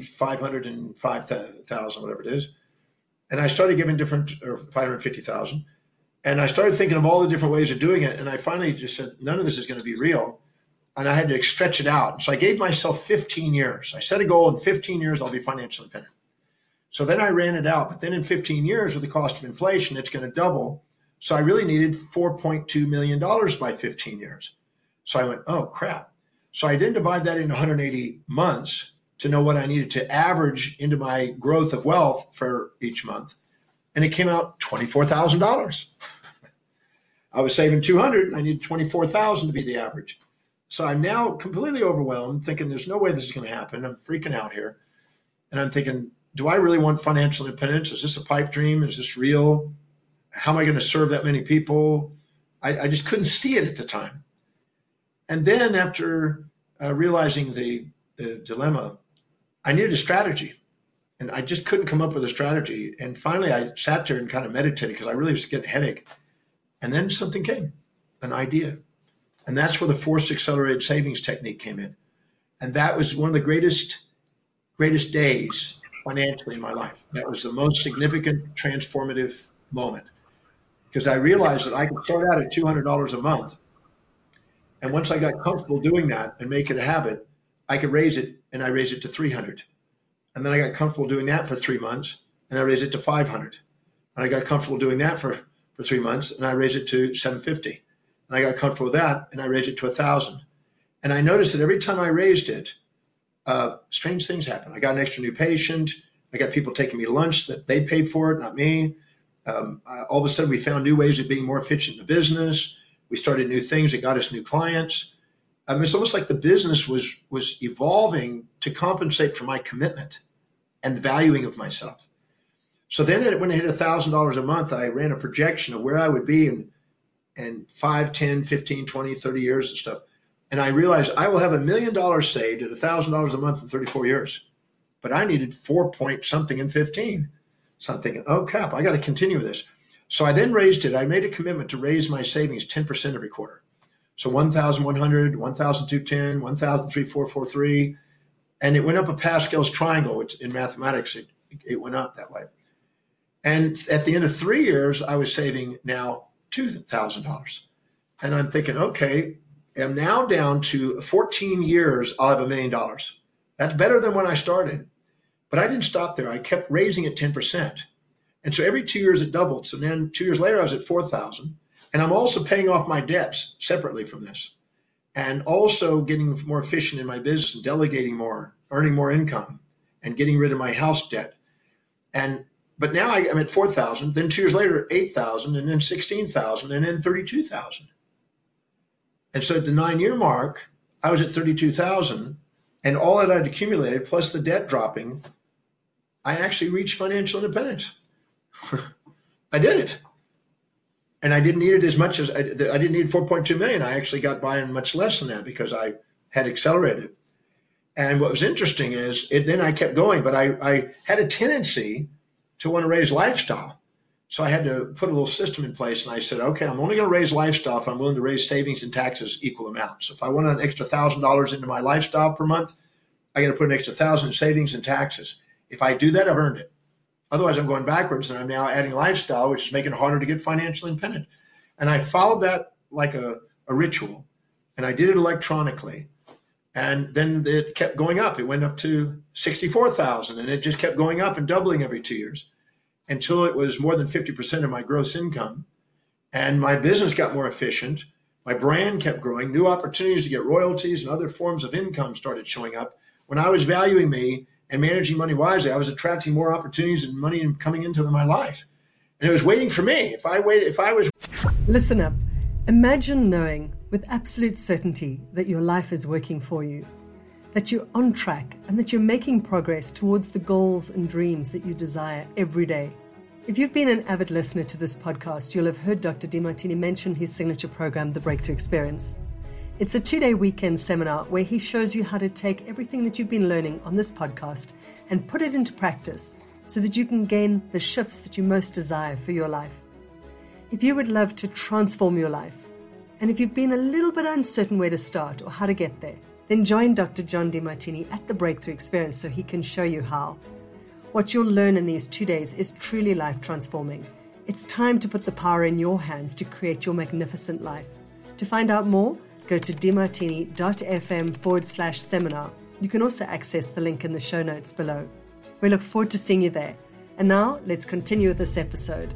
Speaker 3: 505,000, whatever it is. And I started giving or 550,000. And I started thinking of all the different ways of doing it. And I finally just said, none of this is going to be real. And I had to stretch it out. So I gave myself 15 years. I set a goal, in 15 years, I'll be financially independent. So then I ran it out. But then in 15 years, with the cost of inflation, it's going to double. So I really needed $4.2 million by 15 years. So I went, oh, crap. So I didn't divide that into 180 months to know what I needed to average into my growth of wealth for each month. And it came out $24,000. I was saving 200, and I needed 24,000 to be the average. So I'm now completely overwhelmed, thinking there's no way this is going to happen. I'm freaking out here. And I'm thinking, do I really want financial independence? Is this a pipe dream? Is this real? How am I going to serve that many people? I just couldn't see it at the time. And then after realizing the dilemma, I needed a strategy. And I just couldn't come up with a strategy. And finally, I sat there and kind of meditated because I really was getting a headache. And then something came, an idea. And that's where the forced accelerated savings technique came in. And that was one of the greatest days financially in my life. That was the most significant transformative moment, because I realized that I could start out at $200 a month. And once I got comfortable doing that and make it a habit, I could raise it, and I raised it to 300. And then I got comfortable doing that for 3 months, and I raised it to 500. And I got comfortable doing that for 3 months, and I raised it to 750. And I got comfortable with that, and I raised it to 1,000. And I noticed that every time I raised it, strange things happened. I got an extra new patient. I got people taking me to lunch that they paid for it, not me. All of a sudden, we found new ways of being more efficient in the business. We started new things that got us new clients. It's almost like the business was evolving to compensate for my commitment and the valuing of myself. So then when I hit $1,000 a month, I ran a projection of where I would be in 5, 10, 15, 20, 30 years and stuff. And I realized I will have $1 million saved at $1,000 a month in 34 years. But I needed 4 point something in 15. So I'm thinking, oh, crap, I got to continue this. So I then raised it. I made a commitment to raise my savings 10% every quarter. So 1,100, 1,210, 1,3443. And it went up a Pascal's triangle, which in mathematics, it went up that way. And at the end of 3 years, I was saving now $2,000. And I'm thinking, okay, I'm now down to 14 years, I'll have $1 million. That's better than when I started. But I didn't stop there. I kept raising it 10%. And so every 2 years it doubled. So then 2 years later, I was at 4,000. And I'm also paying off my debts separately from this. And also getting more efficient in my business and delegating more, earning more income, and getting rid of my house debt. But now I'm at 4,000, then 2 years later, 8,000, and then 16,000, and then 32,000. And so at the 9-year mark, I was at 32,000, and all that I'd accumulated, plus the debt dropping, I actually reached financial independence. I did it. And I didn't need it as much as I didn't need 4.2 million. I actually got by on much less than that because I had accelerated. And what was interesting is then I kept going, but I had a tendency to want to raise lifestyle. So I had to put a little system in place, and I said, okay, I'm only going to raise lifestyle if I'm willing to raise savings and taxes equal amounts. So if I want an extra $1,000 into my lifestyle per month, I got to put an extra 1,000 in savings and taxes. If I do that, I've earned it. Otherwise, I'm going backwards, and I'm now adding lifestyle, which is making it harder to get financially independent. And I followed that like a ritual, and I did it electronically. And then it kept going up. It went up to 64,000, and it just kept going up and doubling every 2 years until it was more than 50% of my gross income. And my business got more efficient. My brand kept growing. New opportunities to get royalties and other forms of income started showing up. When I was valuing me and managing money wisely, I was attracting more opportunities and money coming into my life. And it was waiting for me.
Speaker 4: Listen up. Imagine knowing with absolute certainty that your life is working for you, that you're on track, and that you're making progress towards the goals and dreams that you desire every day. If you've been an avid listener to this podcast, you'll have heard Dr. Demartini mention his signature program, The Breakthrough Experience. It's a 2-day weekend seminar where he shows you how to take everything that you've been learning on this podcast and put it into practice so that you can gain the shifts that you most desire for your life. If you would love to transform your life, and if you've been a little bit uncertain where to start or how to get there, then join Dr. John Demartini at the Breakthrough Experience so he can show you how. What you'll learn in these 2 days is truly life transforming. It's time to put the power in your hands to create your magnificent life. To find out more, go to demartini.fm/seminar. You can also access the link in the show notes below. We look forward to seeing you there. And now let's continue with this episode.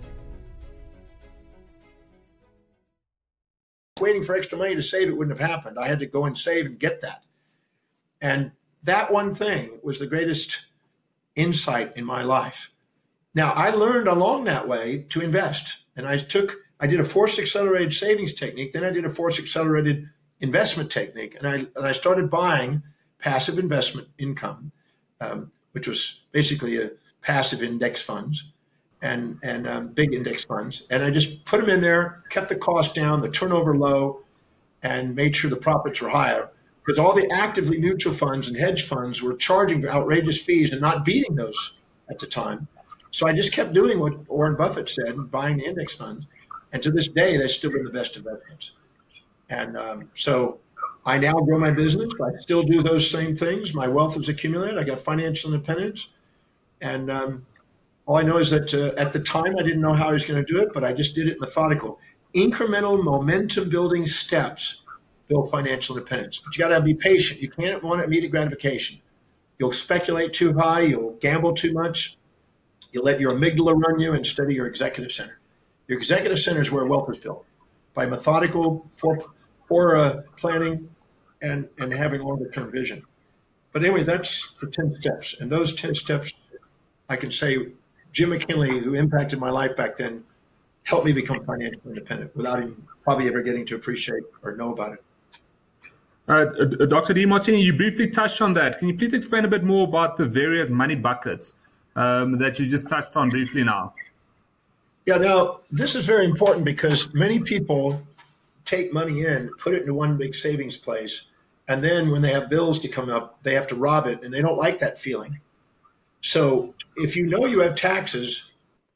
Speaker 3: Waiting for extra money to save, it wouldn't have happened. I had to go and save and get that. And that one thing was the greatest insight in my life. Now, I learned along that way to invest. And I did a force accelerated savings technique. Then I did a force accelerated investment technique. And I started buying passive investment income, which was basically a passive index funds. And big index funds. And I just put them in there, kept the cost down, the turnover low, and made sure the profits were higher. Because all the actively mutual funds and hedge funds were charging outrageous fees and not beating those at the time. So I just kept doing what Warren Buffett said, buying the index funds. And to this day, they've still been the best investments. And so I now grow my business. I still do those same things. My wealth has accumulated. I got financial independence. And all I know is that at the time, I didn't know how I was going to do it, but I just did it methodical. Incremental momentum building steps build financial independence. But you got to be patient. You can't want immediate gratification. You'll speculate too high. You'll gamble too much. You'll let your amygdala run you instead of your executive center. Your executive center is where wealth is built by methodical planning and having longer-term vision. But anyway, that's for 10 steps. And those 10 steps, I can say, Jim McKinley, who impacted my life back then, helped me become financially independent without even probably ever getting to appreciate or know about it.
Speaker 2: Dr. Demartini, you briefly touched on that. Can you please explain a bit more about the various money buckets that you just touched on briefly now?
Speaker 3: Yeah, now this is very important because many people take money in, put it into one big savings place, and then when they have bills to come up, they have to rob it, and they don't like that feeling. So if you know you have taxes,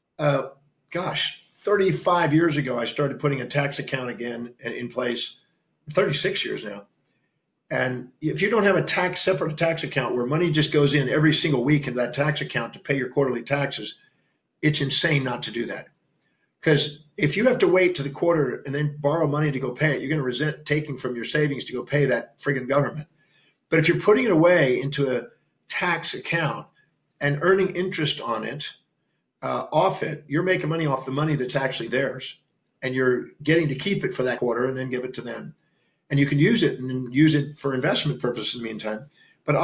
Speaker 3: 35 years ago, I started putting a tax account again in place, 36 years now. And if you don't have a separate tax account where money just goes in every single week into that tax account to pay your quarterly taxes, it's insane not to do that. Because if you have to wait to the quarter and then borrow money to go pay it, you're going to resent taking from your savings to go pay that friggin' government. But if you're putting it away into a tax account and earning interest on it, off it, you're making money off the money that's actually theirs. And you're getting to keep it for that quarter and then give it to them. And you can use it and use it for investment purposes in the meantime. But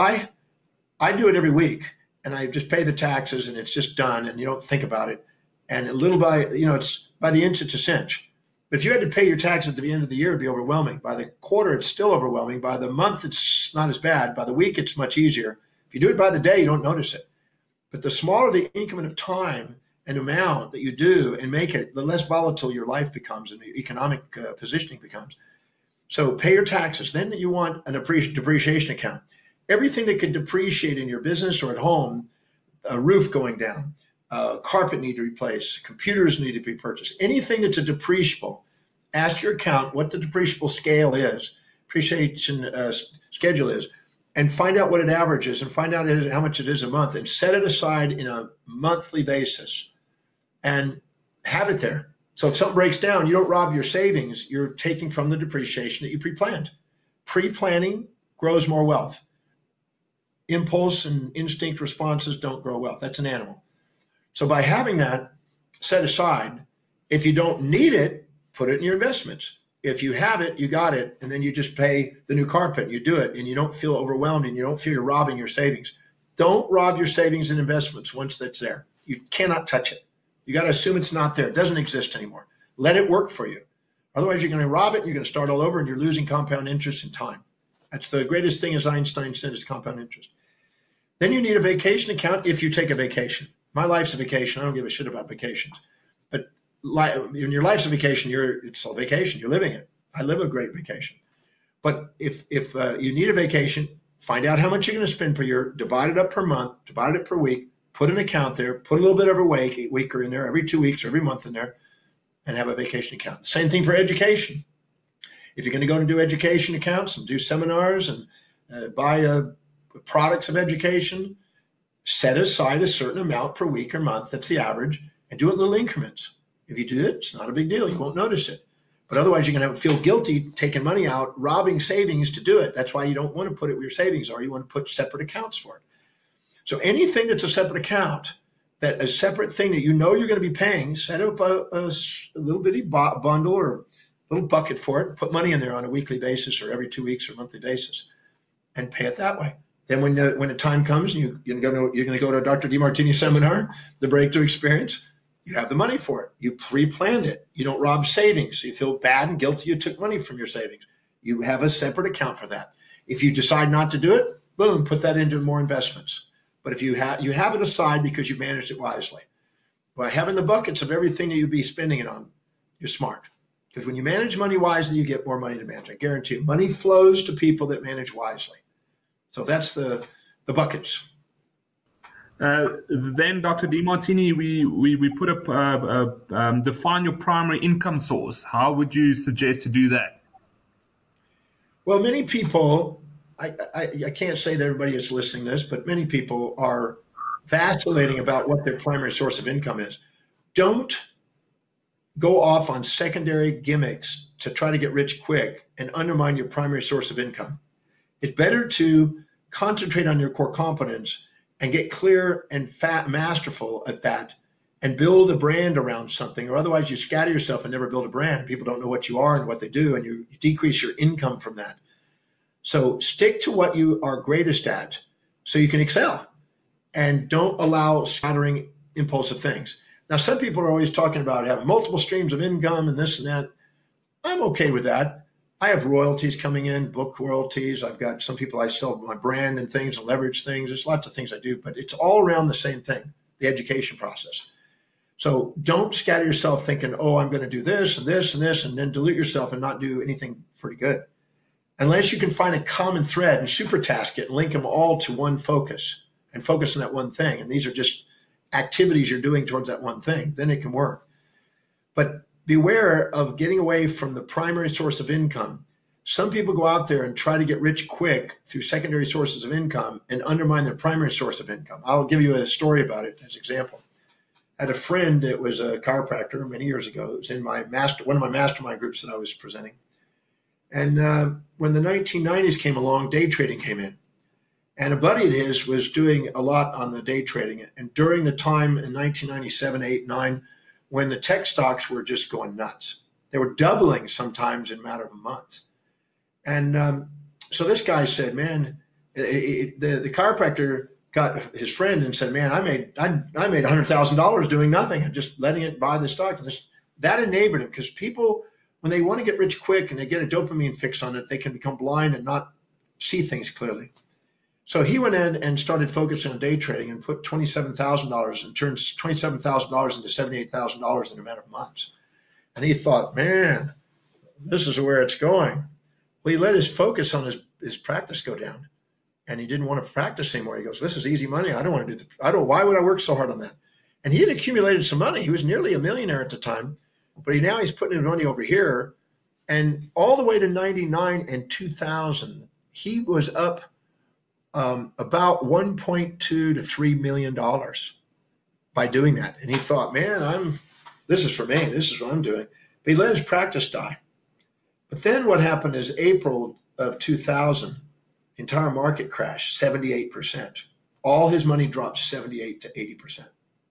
Speaker 3: I do it every week, and I just pay the taxes, and it's just done, and you don't think about it. And little by, it's by the inch, it's a cinch. But if you had to pay your taxes at the end of the year, it'd be overwhelming. By the quarter, it's still overwhelming. By the month, it's not as bad. By the week, it's much easier. If you do it by the day, you don't notice it. But the smaller the increment of time and amount that you do and make it, the less volatile your life becomes and your economic positioning becomes. So pay your taxes. Then you want an depreciation account. Everything that could depreciate in your business or at home, a roof going down, carpet need to be replaced, computers need to be purchased, anything that's a depreciable, ask your account what the depreciable scale is, depreciation schedule is, and find out what it averages and find out how much it is a month and set it aside in a monthly basis and have it there. So if something breaks down, you don't rob your savings. You're taking from the depreciation that you pre-planned. Pre-planning grows more wealth. Impulse and instinct responses don't grow wealth. That's an animal. So by having that set aside, if you don't need it, put it in your investments. If you have it, you got it, and then you just pay the new carpet, you do it, and you don't feel overwhelmed and you don't feel you're robbing your savings. Don't rob your savings and investments once that's there. You cannot touch it. You got to assume it's not there. It doesn't exist anymore. Let it work for you. Otherwise, you're going to rob it, and you're going to start all over, and you're losing compound interest in time. That's the greatest thing, as Einstein said, is compound interest. Then you need a vacation account if you take a vacation. My life's a vacation. I don't give a shit about vacations. But in your life's a vacation, it's a vacation. You're living it. I live a great vacation. But if you need a vacation, find out how much you're going to spend per year, divide it up per month, divide it per week, put an account there, put a little bit every week or in there, every 2 weeks or every month in there, and have a vacation account. Same thing for education. If you're going to go and do education accounts and do seminars and buy products of education, set aside a certain amount per week or month, that's the average, and do it in little increments. If you do it, it's not a big deal. You won't notice it. But otherwise, you're going to feel guilty taking money out, robbing savings to do it. That's why you don't want to put it where your savings are. You want to put separate accounts for it. So anything that's a separate account, that a separate thing that you know you're going to be paying, set up a little bitty bundle or a little bucket for it, put money in there on a weekly basis or every 2 weeks or monthly basis, and pay it that way. Then when the time comes and you're going to go to a Dr. Demartini seminar, the Breakthrough Experience, you have the money for it. You pre-planned it. You don't rob savings. So you feel bad and guilty you took money from your savings. You have a separate account for that. If you decide not to do it, boom, put that into more investments. But if you have it aside because you managed it wisely. By having the buckets of everything that you'd be spending it on, you're smart. Because when you manage money wisely, you get more money to manage. I guarantee you. Money flows to people that manage wisely. So that's the buckets.
Speaker 2: Then, Dr. Demartini, we put up define your primary income source. How would you suggest to do that?
Speaker 3: Well, many people, I can't say that everybody is listening to this, but many people are vacillating about what their primary source of income is. Don't go off on secondary gimmicks to try to get rich quick and undermine your primary source of income. It's better to concentrate on your core competence and get clear and masterful at that and build a brand around something, or otherwise you scatter yourself and never build a brand. People don't know what you are and what they do, and you decrease your income from that. So stick to what you are greatest at so you can excel, and don't allow scattering impulsive things. Now, some people are always talking about having multiple streams of income and this and that. I'm okay with that. I have royalties coming in, book royalties. I've got some people I sell my brand and things and leverage things. There's lots of things I do, but it's all around the same thing, the education process. So don't scatter yourself thinking, oh, I'm going to do this and this and this, and then dilute yourself and not do anything pretty good. Unless you can find a common thread and super task it and link them all to one focus and focus on that one thing. And these are just activities you're doing towards that one thing, then it can work. But beware of getting away from the primary source of income. Some people go out there and try to get rich quick through secondary sources of income and undermine their primary source of income. I'll give you a story about it as an example. I had a friend that was a chiropractor many years ago. It was in one of my mastermind groups that I was presenting. And when the 1990s came along, day trading came in. And a buddy of his was doing a lot on the day trading. And during the time in 1997, 8, 9, when the tech stocks were just going nuts, they were doubling sometimes in a matter of a month. And so this guy said, man, the chiropractor got his friend and said, man, I made $100,000 doing nothing and just letting it buy the stock. And that enabled him, because people, when they want to get rich quick and they get a dopamine fix on it, they can become blind and not see things clearly. So he went in and started focusing on day trading and put $27,000 and turned $27,000 into $78,000 in a matter of months. And he thought, man, this is where it's going. Well, he let his focus on his practice go down, and he didn't want to practice anymore. He goes, this is easy money. I don't want to do why would I work so hard on that? And he had accumulated some money. He was nearly a millionaire at the time, but he's putting his money over here. And all the way to 99 and 2000, he was up about $1.2 to $3 million by doing that. And he thought, man, this is for me. This is what I'm doing. But he let his practice die. But then what happened is April of 2000, the entire market crashed 78%. All his money dropped 78 to 80%.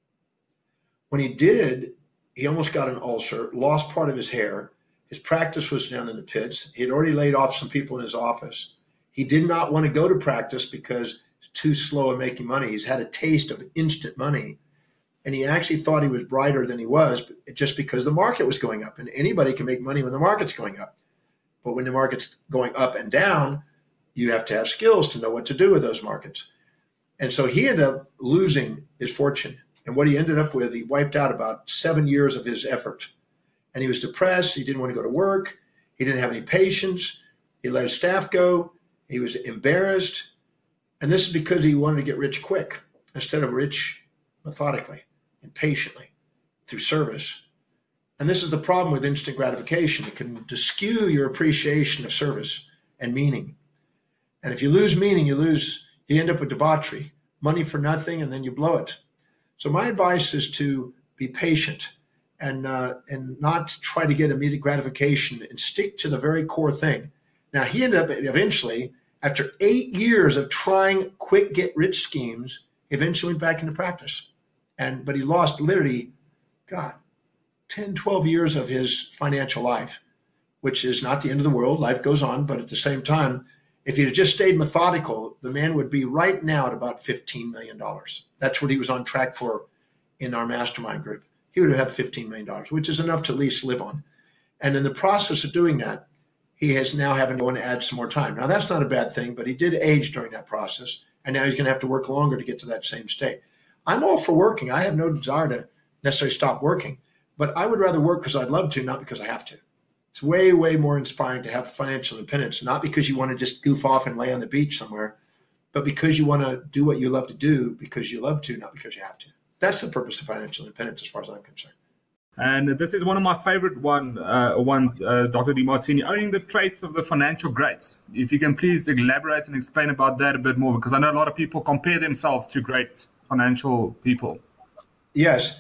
Speaker 3: When he did, he almost got an ulcer, lost part of his hair. His practice was down in the pits. He had already laid off some people in his office. He did not want to go to practice because it's too slow in making money. He's had a taste of instant money. And he actually thought he was brighter than he was, just because the market was going up. And anybody can make money when the market's going up. But when the market's going up and down, you have to have skills to know what to do with those markets. And so he ended up losing his fortune. And what he ended up with, he wiped out about 7 years of his effort. And he was depressed. He didn't want to go to work. He didn't have any patience. He let his staff go. He was embarrassed. And this is because he wanted to get rich quick instead of rich methodically and patiently through service. And this is the problem with instant gratification. It can skew your appreciation of service and meaning. And if you lose meaning, you end up with debauchery, money for nothing, and then you blow it. So my advice is to be patient and not try to get immediate gratification and stick to the very core thing. Now, he ended up eventually, after 8 years of trying quick get-rich schemes, eventually went back into practice. But he lost literally, 10, 12 years of his financial life, which is not the end of the world. Life goes on, but at the same time, if he had just stayed methodical, the man would be right now at about $15 million. That's what he was on track for in our mastermind group. He would have $15 million, which is enough to at least live on. And in the process of doing that, he is now having to go and add some more time. Now, that's not a bad thing, but he did age during that process, and now he's going to have to work longer to get to that same state. I'm all for working. I have no desire to necessarily stop working, but I would rather work because I'd love to, not because I have to. It's way, way more inspiring to have financial independence, not because you want to just goof off and lay on the beach somewhere, but because you want to do what you love to do because you love to, not because you have to. That's the purpose of financial independence as far as I'm concerned.
Speaker 2: And this is one of my favorite one, Dr. Demartini, owning the traits of the financial greats. If you can please elaborate and explain about that a bit more, because I know a lot of people compare themselves to great financial people.
Speaker 3: Yes.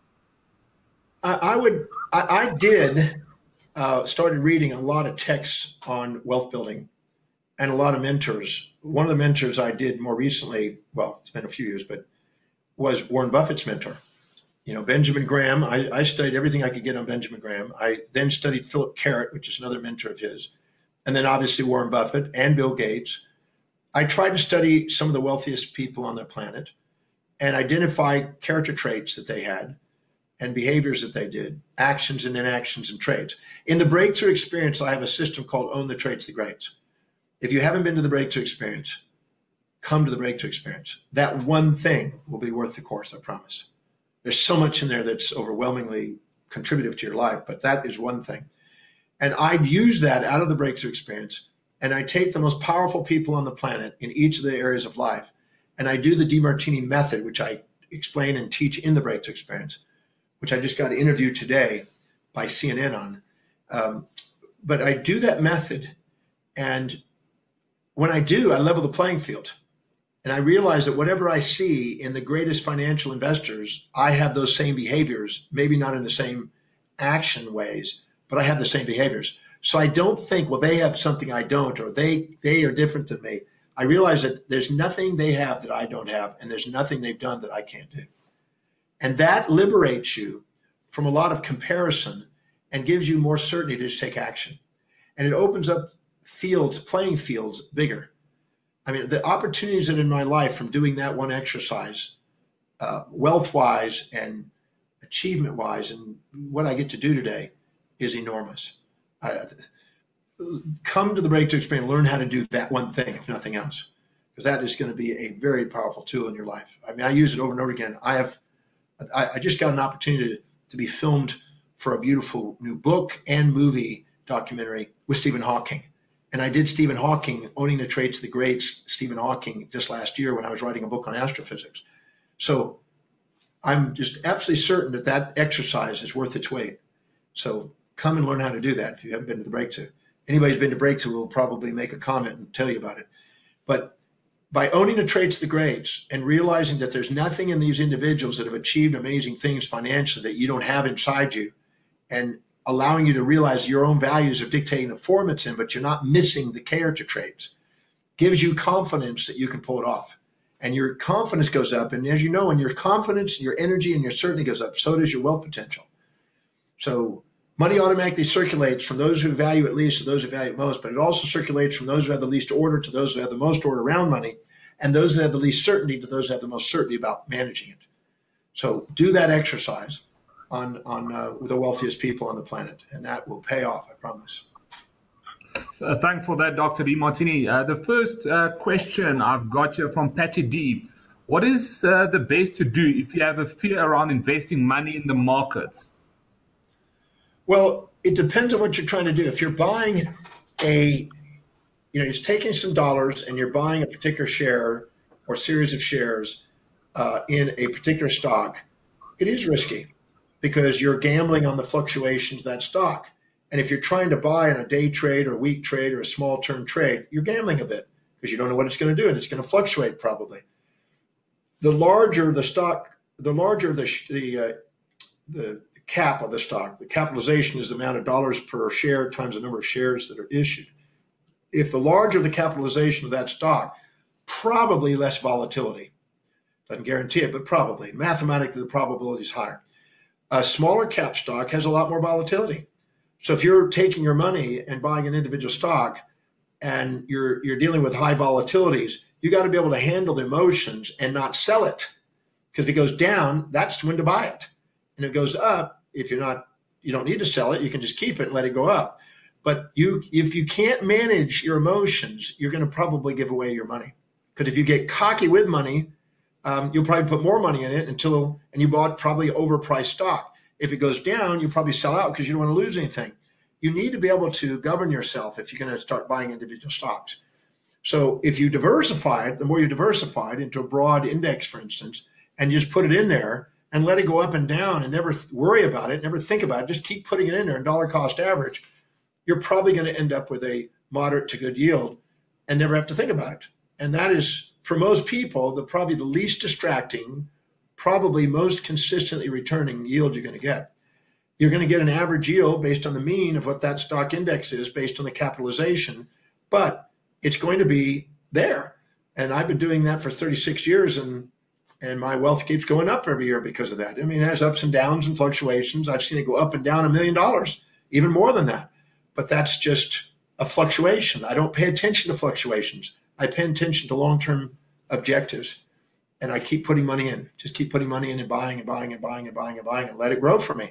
Speaker 3: I did started reading a lot of texts on wealth building and a lot of mentors. One of the mentors I did more recently, well, it's been a few years, but was Warren Buffett's mentor. Benjamin Graham. I studied everything I could get on Benjamin Graham. I then studied Philip Carrot, which is another mentor of his, and then obviously Warren Buffett and Bill Gates. I tried to study some of the wealthiest people on the planet and identify character traits that they had and behaviors that they did, actions and inactions and traits. In the Breakthrough Experience, I have a system called Own the Traits of the Greats. If you haven't been to the Breakthrough Experience, come to the Breakthrough Experience. That one thing will be worth the course, I promise. There's so much in there that's overwhelmingly contributive to your life, but that is one thing. And I'd use that out of the Breakthrough Experience, and I take the most powerful people on the planet in each of the areas of life, and I do the Demartini method, which I explain and teach in the Breakthrough Experience, which I just got an interview today by CNN on. But I do that method, And when I do, I level the playing field. And I realize that whatever I see in the greatest financial investors, I have those same behaviors, maybe not in the same action ways, but I have the same behaviors. So I don't think, well, they have something I don't, or they are different than me. I realize that there's nothing they have that I don't have, and there's nothing they've done that I can't do. And that liberates you from a lot of comparison and gives you more certainty to just take action. And it opens up fields, playing fields bigger. I mean, the opportunities that in my life from doing that one exercise, wealth-wise and achievement-wise, and what I get to do today is enormous. Come to the Breakthrough Experience, learn how to do that one thing, if nothing else, because that is going to be a very powerful tool in your life. I mean, I use it over and over again. I just got an opportunity to be filmed for a beautiful new book and movie documentary with Stephen Hawking. And I did Stephen Hawking, Owning the Traits of the Greats, Stephen Hawking, just last year when I was writing a book on astrophysics. So I'm just absolutely certain that that exercise is worth its weight. So come and learn how to do that if you haven't been to the Breakthrough. Anybody who's been to Breakthrough will probably make a comment and tell you about it. But by owning the traits of the greats and realizing that there's nothing in these individuals that have achieved amazing things financially that you don't have inside you, and allowing you to realize your own values are dictating the form it's in, but you're not missing the character traits, gives you confidence that you can pull it off. And your confidence goes up. And as you know, when your confidence, your energy, and your certainty goes up, so does your wealth potential. So money automatically circulates from those who value it least to those who value it most, but it also circulates from those who have the least order to those who have the most order around money, and those that have the least certainty to those who have the most certainty about managing it. So do that exercise with the wealthiest people on the planet, and that will pay off, I promise.
Speaker 2: Thanks for that, Dr. Demartini. The first question I've got here from Patty D. What is the best to do if you have a fear around investing money in the markets?
Speaker 3: Well, it depends on what you're trying to do. If you're buying you're taking some dollars and you're buying a particular share or series of shares in a particular stock, it is risky because you're gambling on the fluctuations of that stock. And if you're trying to buy in a day trade or week trade or a small term trade, you're gambling a bit because you don't know what it's going to do, and it's going to fluctuate probably. The larger the stock, the larger the cap of the stock. The capitalization is the amount of dollars per share times the number of shares that are issued. If the larger the capitalization of that stock, probably less volatility. Doesn't guarantee it, but probably. Mathematically, the probability is higher. A smaller cap stock has a lot more volatility. So if you're taking your money and buying an individual stock and you're dealing with high volatilities, you got to be able to handle the emotions and not sell it. Because if it goes down, that's when to buy it. And if it goes up, if you don't need to sell it, you can just keep it and let it go up. But if you can't manage your emotions, you're going to probably give away your money. Because if you get cocky with money, you'll probably put more money in it and you bought probably overpriced stock. If it goes down, you probably sell out because you don't want to lose anything. You need to be able to govern yourself if you're going to start buying individual stocks. So if you diversify it, the more you diversify it into a broad index, for instance, and you just put it in there and let it go up and down and never worry about it, never think about it, just keep putting it in there and dollar cost average, you're probably going to end up with a moderate to good yield and never have to think about it. And that is, for most people, probably the least distracting, probably most consistently returning yield you're going to get. You're going to get an average yield based on the mean of what that stock index is based on the capitalization, but it's going to be there. And I've been doing that for 36 years, and my wealth keeps going up every year because of that. I mean, it has ups and downs and fluctuations. I've seen it go up and down $1 million, even more than that. But that's just a fluctuation. I don't pay attention to fluctuations. I pay attention to long-term objectives. And I keep putting money in, just keep putting money in and buying and buying and buying and buying and buying and let it grow for me.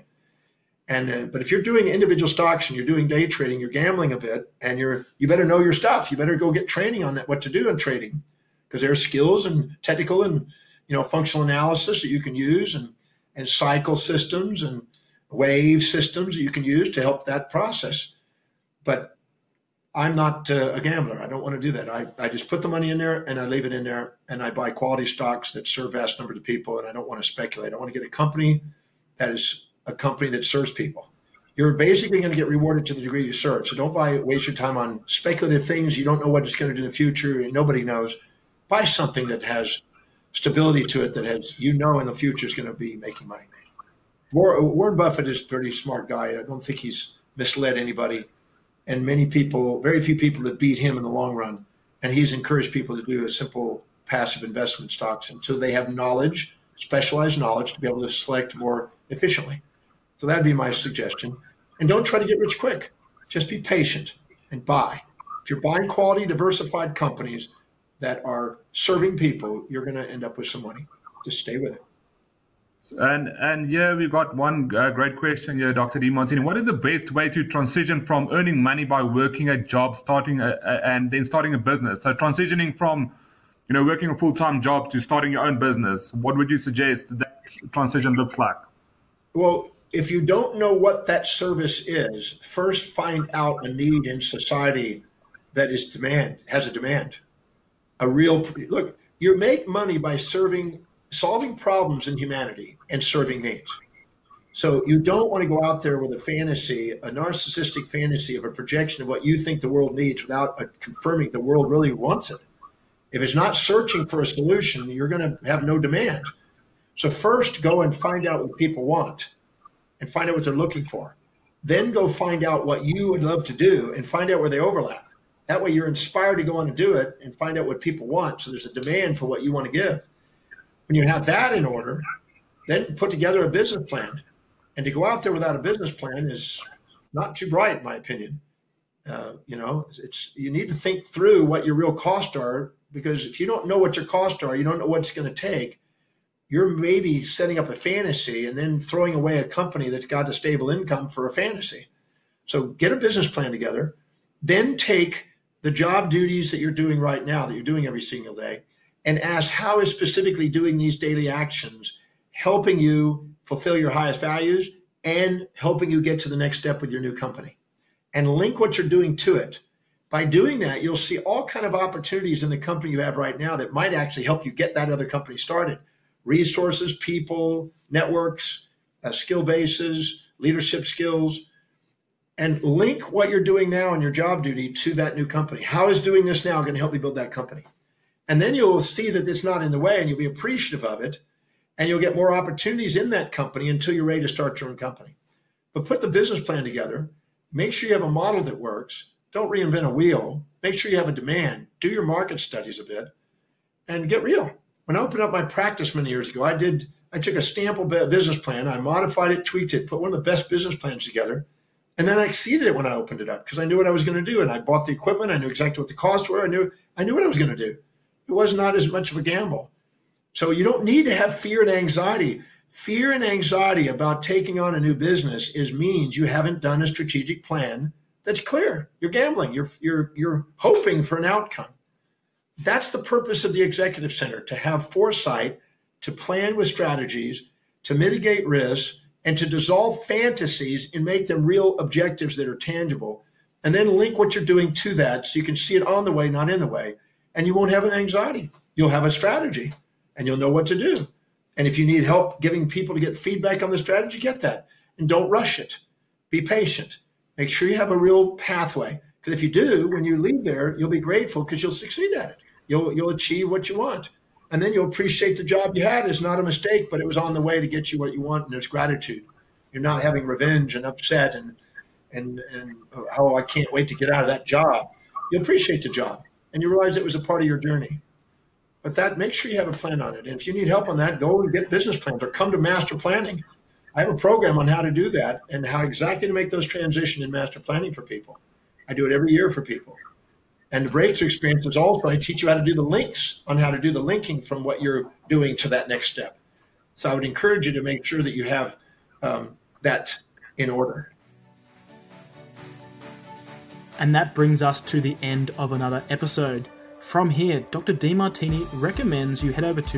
Speaker 3: And but if you're doing individual stocks and you're doing day trading, you're gambling a bit, and you better know your stuff. You better go get training on that, what to do in trading, because there's skills and technical and functional analysis that you can use, and cycle systems and wave systems that you can use to help that process. But I'm not a gambler. I don't want to do that. I just put the money in there and I leave it in there, and I buy quality stocks that serve vast number of people, and I don't want to speculate. I want to get a company that is a company that serves people. You're basically going to get rewarded to the degree you serve. So don't waste your time on speculative things. You don't know what it's going to do in the future, and nobody knows. Buy something that has stability to it, that has, in the future is going to be making money. Warren Buffett is a pretty smart guy. I don't think he's misled anybody, and very few people that beat him in the long run. And he's encouraged people to do a simple passive investment stocks until they have knowledge, specialized knowledge, to be able to select more efficiently. So that'd be my suggestion. And don't try to get rich quick. Just be patient and buy. If you're buying quality, diversified companies that are serving people, you're going to end up with some money. Just stay with it.
Speaker 2: And yeah, we've got one great question here, Dr. Demartini. What is the best way to transition from earning money by working a job, and then starting a business? So transitioning from, working a full-time job to starting your own business, what would you suggest that transition looks like?
Speaker 3: Well, if you don't know what that service is, first find out a need in society that has a demand. Look, you make money by solving problems in humanity and serving needs. So you don't want to go out there with a narcissistic fantasy of a projection of what you think the world needs without confirming the world really wants it. If it's not searching for a solution, you're going to have no demand. So first go and find out what people want and find out what they're looking for. Then go find out what you would love to do and find out where they overlap. That way you're inspired to go on and do it and find out what people want. So there's a demand for what you want to give. When you have that in order, then put together a business plan. And to go out there without a business plan is not too bright, in my opinion. You need to think through what your real costs are, because if you don't know what your costs are, you don't know what it's going to take, you're maybe setting up a fantasy and then throwing away a company that's got a stable income for a fantasy. So get a business plan together, then take the job duties that you're doing right now, that you're doing every single day, and ask, how is specifically doing these daily actions helping you fulfill your highest values and helping you get to the next step with your new company? And link what you're doing to it. By doing that, you'll see all kind of opportunities in the company you have right now that might actually help you get that other company started. Resources, people, networks, skill bases, leadership skills, and link what you're doing now in your job duty to that new company. How is doing this now going to help you build that company? And then you'll see that it's not in the way, and you'll be appreciative of it, and you'll get more opportunities in that company until you're ready to start your own company. But put the business plan together. Make sure you have a model that works. Don't reinvent a wheel. Make sure you have a demand. Do your market studies a bit and get real. When I opened up my practice many years ago, I took a sample business plan. I modified it, tweaked it, put one of the best business plans together. And then I exceeded it when I opened it up because I knew what I was going to do. And I bought the equipment. I knew exactly what the costs were. I knew what I was going to do. It was not as much of a gamble. So you don't need to have fear and anxiety. Fear and anxiety about taking on a new business means you haven't done a strategic plan that's clear. You're gambling. You're hoping for an outcome. That's the purpose of the Executive Center, to have foresight, to plan with strategies, to mitigate risks, and to dissolve fantasies and make them real objectives that are tangible, and then link what you're doing to that so you can see it on the way, not in the way, and you won't have an anxiety. You'll have a strategy, and you'll know what to do. And if you need help giving people to get feedback on the strategy, get that. And don't rush it. Be patient. Make sure you have a real pathway. Because if you do, when you leave there, you'll be grateful because you'll succeed at it. You'll achieve what you want. And then you'll appreciate the job you had. It's not a mistake, but it was on the way to get you what you want, and there's gratitude. You're not having revenge and upset and oh, I can't wait to get out of that job. You appreciate the job, and you realize it was a part of your journey. But make sure you have a plan on it. And if you need help on that, go and get business plans or come to master planning. I have a program on how to do that and how exactly to make those transition in master planning for people. I do it every year for people. And the breakthrough experience is also, I teach you how to do the links on how to do the linking from what you're doing to that next step. So I would encourage you to make sure that you have that in order.
Speaker 1: And that brings us to the end of another episode. From here, Dr. Demartini recommends you head over to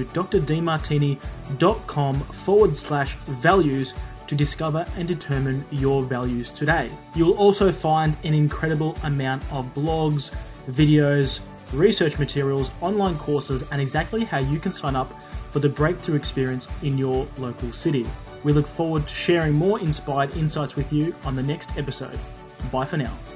Speaker 1: drdemartini.com/values to discover and determine your values today. You'll also find an incredible amount of blogs, videos, research materials, online courses, and exactly how you can sign up for the breakthrough experience in your local city. We look forward to sharing more inspired insights with you on the next episode. Bye for now.